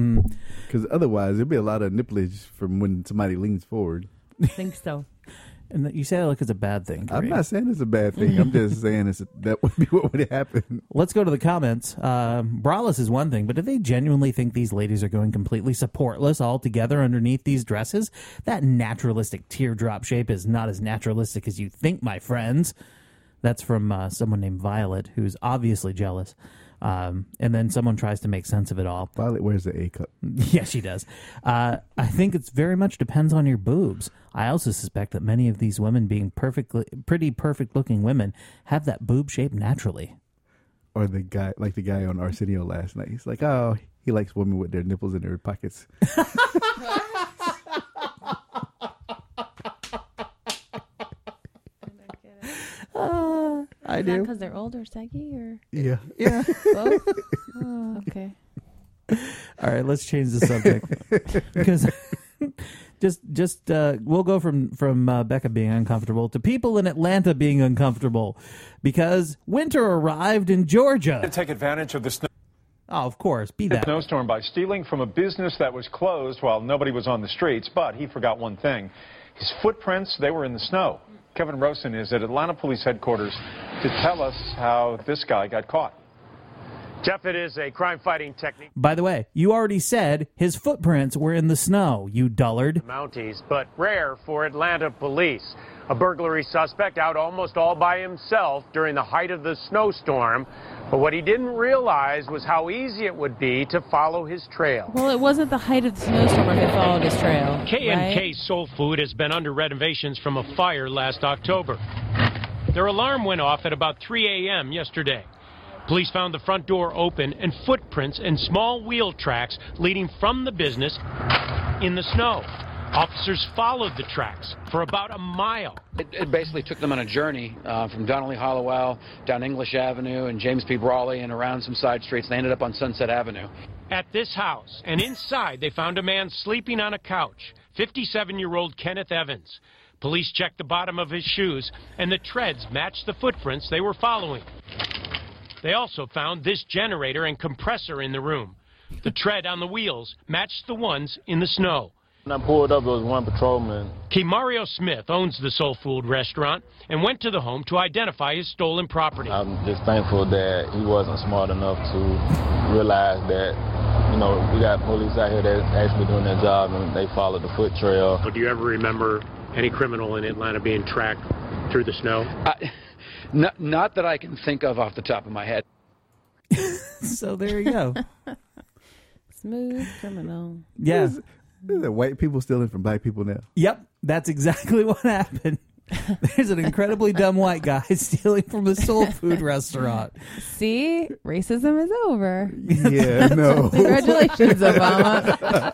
[SPEAKER 2] Because otherwise there'll be a lot of nipplage from when somebody leans forward.
[SPEAKER 6] I think so.
[SPEAKER 4] And you say that like it's a bad thing.
[SPEAKER 2] I'm
[SPEAKER 4] Kareem.
[SPEAKER 2] not saying it's a bad thing. I'm just saying that would be what would happen.
[SPEAKER 4] Let's go to the comments. Braless is one thing, but do they genuinely think these ladies are going completely supportless altogether underneath these dresses? That naturalistic teardrop shape is not as naturalistic as you think, my friends. That's from someone named Violet, who's obviously jealous. And then someone tries to make sense of it all.
[SPEAKER 2] Violet wears the A cup.
[SPEAKER 4] Yeah, she does. I think it's very much depends on your boobs. I also suspect that many of these women, being pretty perfect-looking women, have that boob shape naturally.
[SPEAKER 2] Or the guy on Arsenio last night. He's like, oh, he likes women with their nipples in their pockets.
[SPEAKER 5] I do. Because they're old or saggy, or
[SPEAKER 2] yeah.
[SPEAKER 5] Both? Oh, okay.
[SPEAKER 4] All right, let's change the subject because we'll go from Becca being uncomfortable to people in Atlanta being uncomfortable because winter arrived in Georgia.
[SPEAKER 10] To take advantage of the snow.
[SPEAKER 4] Oh, of course, be that
[SPEAKER 10] snowstorm by stealing from a business that was closed while nobody was on the streets, but he forgot one thing: his footprints. They were in the snow. Kevin Rosen is at Atlanta Police Headquarters to tell us how this guy got caught.
[SPEAKER 11] Jeff, it is a crime-fighting technique.
[SPEAKER 4] By the way, you already said his footprints were in the snow, you dullard.
[SPEAKER 11] Mounties, but rare for Atlanta police. A burglary suspect out almost all by himself during the height of the snowstorm. But what he didn't realize was how easy it would be to follow his trail.
[SPEAKER 5] Well, it wasn't the height of the snowstorm if he followed his trail.
[SPEAKER 11] K&K Soul Food has been under renovations from a fire last October. Their alarm went off at about 3 a.m. yesterday. Police found the front door open and footprints and small wheel tracks leading from the business in the snow. Officers followed the tracks for about a mile.
[SPEAKER 12] It basically took them on a journey from Donnelly Hollowell down English Avenue and James P. Brawley and around some side streets. They ended up on Sunset Avenue.
[SPEAKER 11] At this house and inside, they found a man sleeping on a couch, 57-year-old Kenneth Evans. Police checked the bottom of his shoes, and the treads matched the footprints they were following. They also found this generator and compressor in the room. The tread on the wheels matched the ones in the snow.
[SPEAKER 13] When I pulled up, there was one patrolman.
[SPEAKER 11] Kimario Smith owns the Soul Food restaurant and went to the home to identify his stolen property.
[SPEAKER 13] I'm just thankful that he wasn't smart enough to realize that, we got police out here that's actually doing their job and they follow the foot trail.
[SPEAKER 11] Do you ever remember any criminal in Atlanta being tracked through the snow?
[SPEAKER 12] Not that I can think of off the top of my head.
[SPEAKER 4] So there you go.
[SPEAKER 5] Smooth criminal.
[SPEAKER 4] Yeah.
[SPEAKER 2] There's white people stealing from black people now.
[SPEAKER 4] Yep, that's exactly what happened. There's an incredibly dumb white guy stealing from a soul food restaurant.
[SPEAKER 5] See? Racism is over.
[SPEAKER 2] Yeah, no.
[SPEAKER 5] Congratulations, Obama.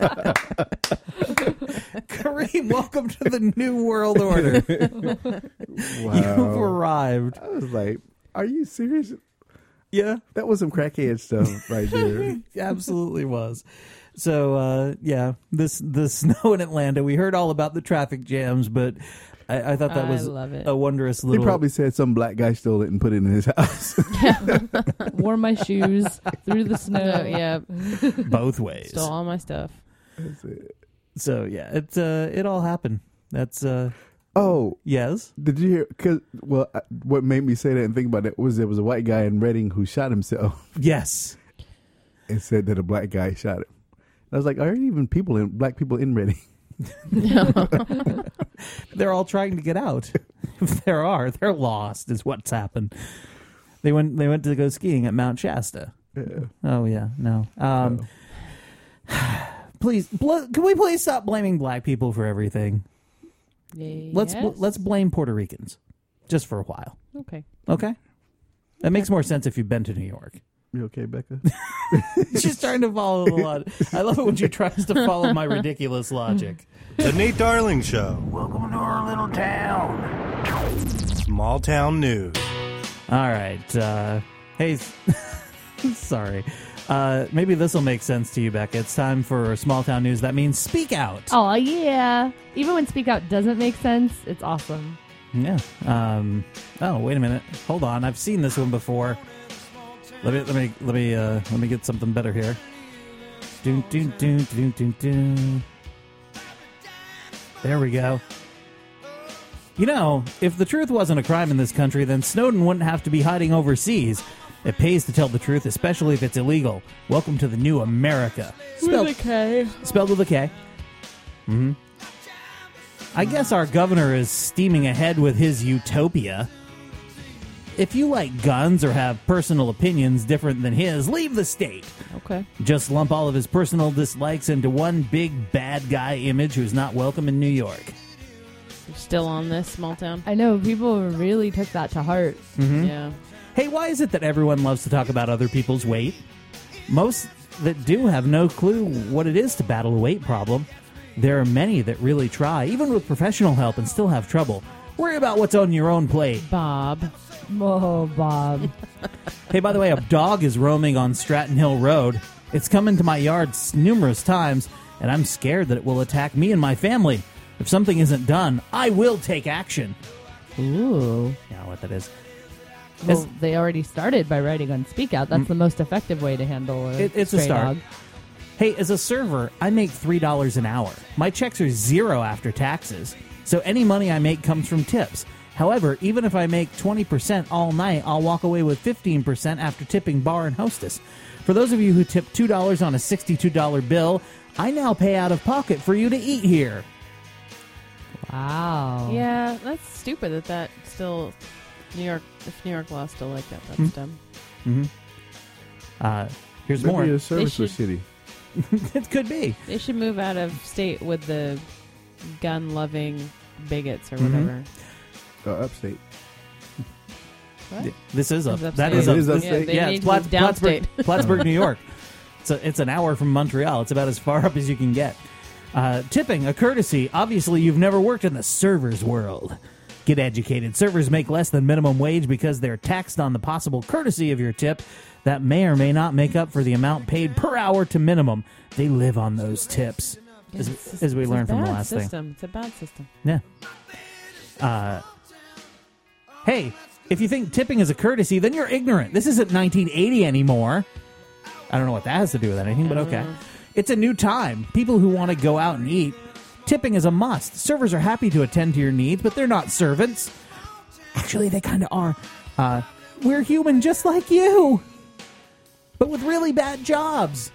[SPEAKER 4] Kareem, welcome to the New World Order.
[SPEAKER 2] Wow.
[SPEAKER 4] You've arrived.
[SPEAKER 2] I was like, are you serious?
[SPEAKER 4] Yeah.
[SPEAKER 2] That was some crackhead stuff right there.
[SPEAKER 4] Absolutely was. So, the snow in Atlanta, we heard all about the traffic jams, but I thought that was a wondrous little...
[SPEAKER 2] He probably said some black guy stole it and put it in his house.
[SPEAKER 6] Wore my shoes through the snow.
[SPEAKER 5] Yeah.
[SPEAKER 4] Both ways.
[SPEAKER 5] Stole all my stuff.
[SPEAKER 2] That's it.
[SPEAKER 4] So, yeah, it all happened. That's...
[SPEAKER 2] Oh.
[SPEAKER 4] Yes?
[SPEAKER 2] Did you hear... what made me say that and think about it was there was a white guy in Reading who shot himself.
[SPEAKER 4] Yes.
[SPEAKER 2] And said that a black guy shot him. I was like, are there even black people in Reading?
[SPEAKER 4] They're all trying to get out. If there are, they're lost is what's happened. They went to go skiing at Mount Shasta.
[SPEAKER 2] Yeah.
[SPEAKER 4] Oh, yeah. No. Please, can we please stop blaming black people for everything?
[SPEAKER 5] Yes.
[SPEAKER 4] Let's blame Puerto Ricans just for a while.
[SPEAKER 5] Okay.
[SPEAKER 4] Okay? That makes more sense if you've been to New York.
[SPEAKER 2] You okay, Becca?
[SPEAKER 4] She's trying to follow the logic. I love it when she tries to follow my ridiculous logic.
[SPEAKER 3] The Nate Darling Show.
[SPEAKER 14] Welcome to our little town.
[SPEAKER 3] Small town news.
[SPEAKER 4] All right. Hey, sorry. Maybe this will make sense to you, Becca. It's time for small town news. That means Speak Out.
[SPEAKER 6] Oh, yeah. Even when Speak Out doesn't make sense, it's awesome.
[SPEAKER 4] Yeah. Oh, wait a minute. Hold on. I've seen this one before. Let me get something better here. Doon, doon, doon, doon, doon, doon. There we go. You know, if the truth wasn't a crime in this country, then Snowden wouldn't have to be hiding overseas. It pays to tell the truth, especially if it's illegal. Welcome to the new America.
[SPEAKER 6] With a K.
[SPEAKER 4] Spelled with a K. Mm-hmm. I guess our governor is steaming ahead with his utopia. If you like guns or have personal opinions different than his, leave the state.
[SPEAKER 5] Okay.
[SPEAKER 4] Just lump all of his personal dislikes into one big bad guy image who's not welcome in New York.
[SPEAKER 5] You're still on this small town?
[SPEAKER 6] I know, people really took that to heart.
[SPEAKER 4] Mm-hmm.
[SPEAKER 5] Yeah.
[SPEAKER 4] Hey, why is it that everyone loves to talk about other people's weight? Most that do have no clue what it is to battle a weight problem. There are many that really try, even with professional help, and still have trouble. Worry about what's on your own plate.
[SPEAKER 5] Bob.
[SPEAKER 6] Oh, Bob.
[SPEAKER 4] Hey, by the way, a dog is roaming on Stratton Hill Road. It's come into my yard numerous times, and I'm scared that it will attack me and my family. If something isn't done, I will take action.
[SPEAKER 6] Ooh.
[SPEAKER 4] Yeah, what that is.
[SPEAKER 6] Well, they already started by writing on Speak Out. That's the most effective way to handle
[SPEAKER 4] It's a
[SPEAKER 6] stray
[SPEAKER 4] start.
[SPEAKER 6] dog.
[SPEAKER 4] Hey, as a server, I make $3 an hour. My checks are zero after taxes, so any money I make comes from tips. However, even if I make 20% all night, I'll walk away with 15% after tipping bar and hostess. For those of you who tip $2 on a $62 bill, I now pay out of pocket for you to eat here.
[SPEAKER 6] Wow.
[SPEAKER 5] Yeah, that's stupid that still... New York law still like that. That's dumb.
[SPEAKER 4] Mm-hmm. Here's
[SPEAKER 2] Maybe
[SPEAKER 4] more.
[SPEAKER 2] your service was shitty.
[SPEAKER 4] It could be.
[SPEAKER 5] They should move out of state with the gun-loving bigots or
[SPEAKER 4] Mhm.
[SPEAKER 5] whatever.
[SPEAKER 2] Upstate.
[SPEAKER 5] What?
[SPEAKER 4] This is up.
[SPEAKER 5] It's
[SPEAKER 4] That
[SPEAKER 5] upstate.
[SPEAKER 4] is
[SPEAKER 5] Yeah,
[SPEAKER 4] upstate.
[SPEAKER 5] they
[SPEAKER 4] Yeah,
[SPEAKER 5] need
[SPEAKER 4] it's
[SPEAKER 5] to move downstate.
[SPEAKER 4] Plattsburgh, New York. It's an hour from Montreal. It's about as far up as you can get. Tipping, a courtesy. Obviously, you've never worked in the servers world. Get educated. Servers make less than minimum wage because they're taxed on the possible courtesy of your tip that may or may not make up for the amount paid per hour to minimum. They live on those tips, as we learned from the last thing.
[SPEAKER 5] It's a bad system.
[SPEAKER 4] Yeah. Hey, if you think tipping is a courtesy, then you're ignorant. This isn't 1980 anymore. I don't know what that has to do with anything, but okay. It's a new time. People who want to go out and eat, tipping is a must. Servers are happy to attend to your needs, but they're not servants. Actually, they kind of are. We're human just like you, but with really bad jobs.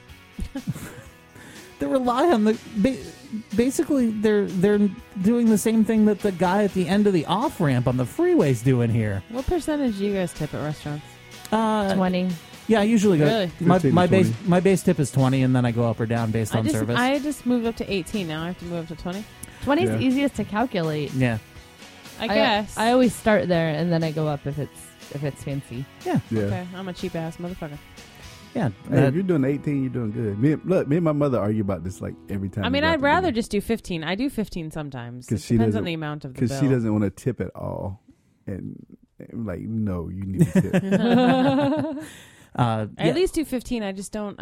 [SPEAKER 4] They rely on the... Basically, they're doing the same thing that the guy at the end of the off-ramp on the freeway's doing here.
[SPEAKER 5] What percentage do you guys tip at restaurants?
[SPEAKER 6] 20.
[SPEAKER 4] Yeah, I usually go.
[SPEAKER 5] Really?
[SPEAKER 4] My base tip is 20, and then I go up or down based on service.
[SPEAKER 5] I just moved up to 18. Now I have to move up to 20.
[SPEAKER 6] 20 is easiest to calculate.
[SPEAKER 4] Yeah.
[SPEAKER 5] I guess.
[SPEAKER 6] I always start there, and then I go up if it's fancy.
[SPEAKER 4] Yeah.
[SPEAKER 5] Okay, I'm a cheap ass motherfucker.
[SPEAKER 4] Yeah.
[SPEAKER 2] Hey, if you're doing 18, you're doing good. Me and my mother argue about this like every time.
[SPEAKER 5] I mean, I'd rather just do 15. I do 15 sometimes. It depends on the amount of the bill.
[SPEAKER 2] Because she doesn't want to tip at all. And I'm like, no, you need to tip.
[SPEAKER 5] At least do 15. I just don't.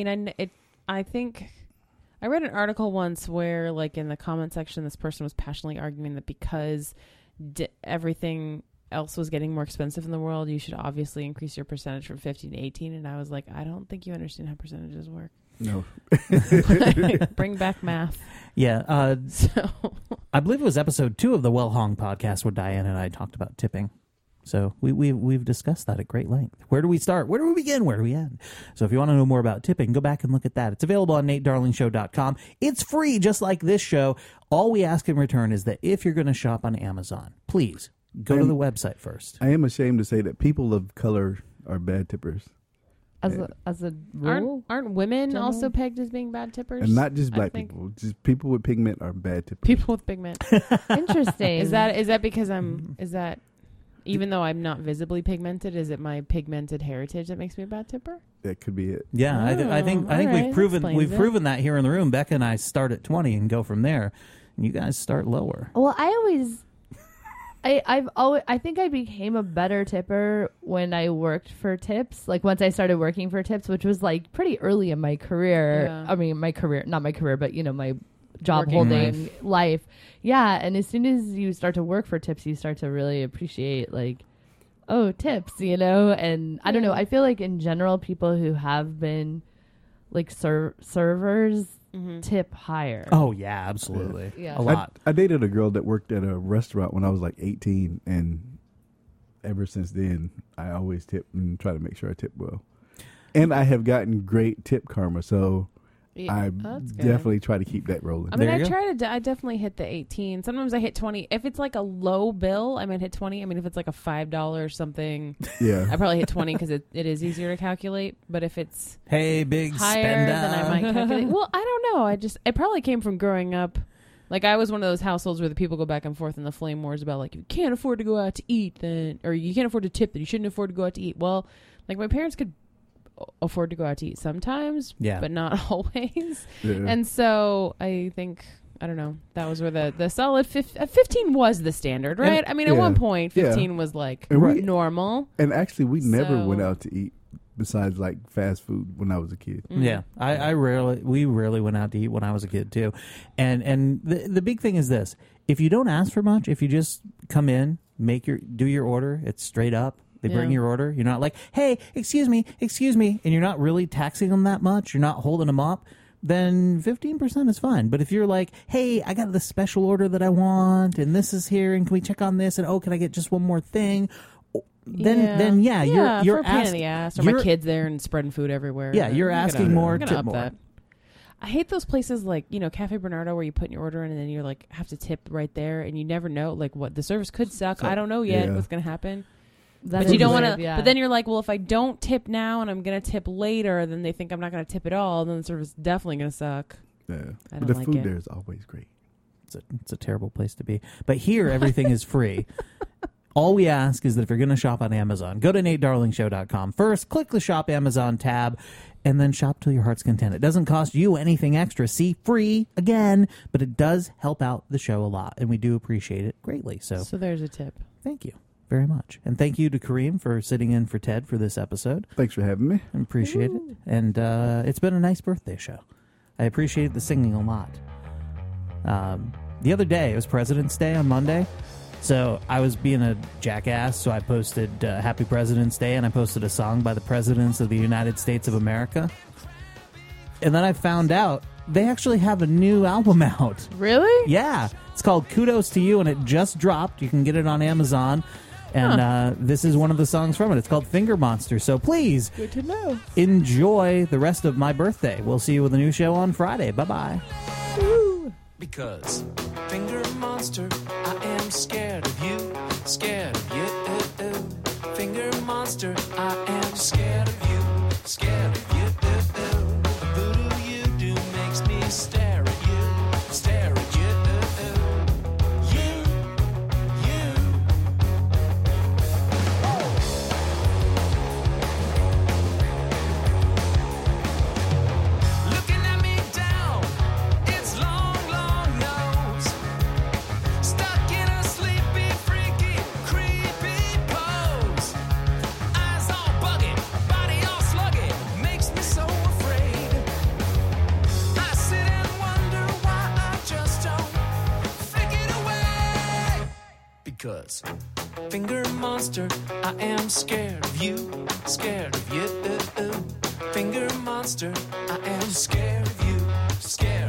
[SPEAKER 5] I think I read an article once where, like, in the comment section, this person was passionately arguing that because everything else was getting more expensive in the world, you should obviously increase your percentage from 15 to 18. And I was like, I don't think you understand how percentages work.
[SPEAKER 2] No.
[SPEAKER 5] Bring back math.
[SPEAKER 4] Yeah. I believe it was episode 2 of the Well Hong podcast where Diane and I talked about tipping. So we've discussed that at great length. Where do we start? Where do we begin? Where do we end? So if you want to know more about tipping, go back and look at that. It's available on NateDarlingShow.com. It's free, just like this show. All we ask in return is that if you're going to shop on Amazon, please go to the website first.
[SPEAKER 2] I am ashamed to say that people of color are bad tippers.
[SPEAKER 6] As a rule?
[SPEAKER 5] Aren't women also pegged as being bad tippers?
[SPEAKER 2] And not just black people. Just people with pigment are bad tippers.
[SPEAKER 5] People with pigment.
[SPEAKER 6] Interesting.
[SPEAKER 5] Is that because even though I'm not visibly pigmented, is it my pigmented heritage that makes me a bad tipper?
[SPEAKER 2] That could be it.
[SPEAKER 4] Yeah, I think we've proven that here in the room. Becca and I start at 20 and go from there, and you guys start lower.
[SPEAKER 6] Well, I think I became a better tipper when I worked for tips. Like once I started working for tips, which was like pretty early in my career.
[SPEAKER 5] Yeah.
[SPEAKER 6] I mean, not my career, but my job
[SPEAKER 5] Working
[SPEAKER 6] holding life. Yeah. And as soon as you start to work for tips, you start to really appreciate tips, and I don't know. I feel like in general, people who have been like servers, tip higher.
[SPEAKER 4] Oh yeah, absolutely.
[SPEAKER 6] Yeah.
[SPEAKER 4] A lot.
[SPEAKER 2] I dated a girl that worked at a restaurant when I was like 18, and ever since then, I always tip and try to make sure I tip well. And I have gotten great tip karma, so I definitely try to keep that rolling.
[SPEAKER 5] I mean, I definitely hit the 18. Sometimes I hit 20. If it's like a low bill, I might hit 20. I mean, if it's like a $5 something,
[SPEAKER 2] yeah,
[SPEAKER 5] I probably hit 20 because it is easier to calculate. But if it's
[SPEAKER 4] big
[SPEAKER 5] higher,
[SPEAKER 4] spender,
[SPEAKER 5] then I might calculate. Well, I don't know. It probably came from growing up. Like, I was one of those households where the people go back and forth in the flame wars about, like, you can't afford to go out to eat, or you can't afford to tip, then you shouldn't afford to go out to eat. Well, like, my parents could afford to go out to eat sometimes, but not always. Yeah. And so I think, I don't know, that was where the solid 15 was the standard, right?
[SPEAKER 2] And,
[SPEAKER 5] I mean, at one point, 15 was like normal.
[SPEAKER 2] And actually, we never went out to eat besides like fast food when I was a kid.
[SPEAKER 4] Yeah, we rarely went out to eat when I was a kid too. And the big thing is this: if you don't ask for much, if you just come in, do your order, it's straight up. They bring your order. You're not like, hey, excuse me, and you're not really taxing them that much. You're not holding them up. Then 15% is fine. But if you're like, hey, I got the special order that I want, and this is here, and can we check on this? And my kids
[SPEAKER 5] or my kids there and spreading food everywhere.
[SPEAKER 4] Yeah, you're asking more. Tip more.
[SPEAKER 5] That. I hate those places like, Cafe Bernardo where you put in your order and then you're like have to tip right there, and you never know like what the service could suck. I don't know yet what's gonna happen. But you don't want to. Yeah. But then you're like, well, if I don't tip now and I'm going to tip later, then they think I'm not going to tip at all. Then the service is definitely going to suck.
[SPEAKER 2] Yeah,
[SPEAKER 5] but
[SPEAKER 2] the food there is always great.
[SPEAKER 4] It's a terrible place to be. But here, everything is free. All we ask is that if you're going to shop on Amazon, go to NateDarlingShow.com. First, click the Shop Amazon tab, and then shop till your heart's content. It doesn't cost you anything extra. See, free again, but it does help out the show a lot, and we do appreciate it greatly. So
[SPEAKER 5] there's a tip.
[SPEAKER 4] Thank you very much. And thank you to Kareem for sitting in for Ted for this episode.
[SPEAKER 2] Thanks for having me.
[SPEAKER 4] I appreciate it. And it's been a nice birthday show. I appreciate the singing a lot. The other day, it was President's Day on Monday, so I was being a jackass, so I posted Happy President's Day, and I posted a song by the Presidents of the United States of America. And then I found out they actually have a new album out.
[SPEAKER 5] Really?
[SPEAKER 4] Yeah. It's called Kudos to You, and it just dropped. You can get it on Amazon. And this is one of the songs from it. It's called Finger Monster. So please,
[SPEAKER 5] good to know,
[SPEAKER 4] enjoy the rest of my birthday. We'll see you with a new show on Friday. Bye-bye.
[SPEAKER 5] Woo.
[SPEAKER 15] Because, Finger Monster, I am scared of you. Scared of you. Finger Monster, I am scared of you. Scared of you. The voodoo you do makes me stare at you. Stare at you. Because, Finger Monster, I am scared of you. Scared of you. Finger Monster, I am scared of you. Scared.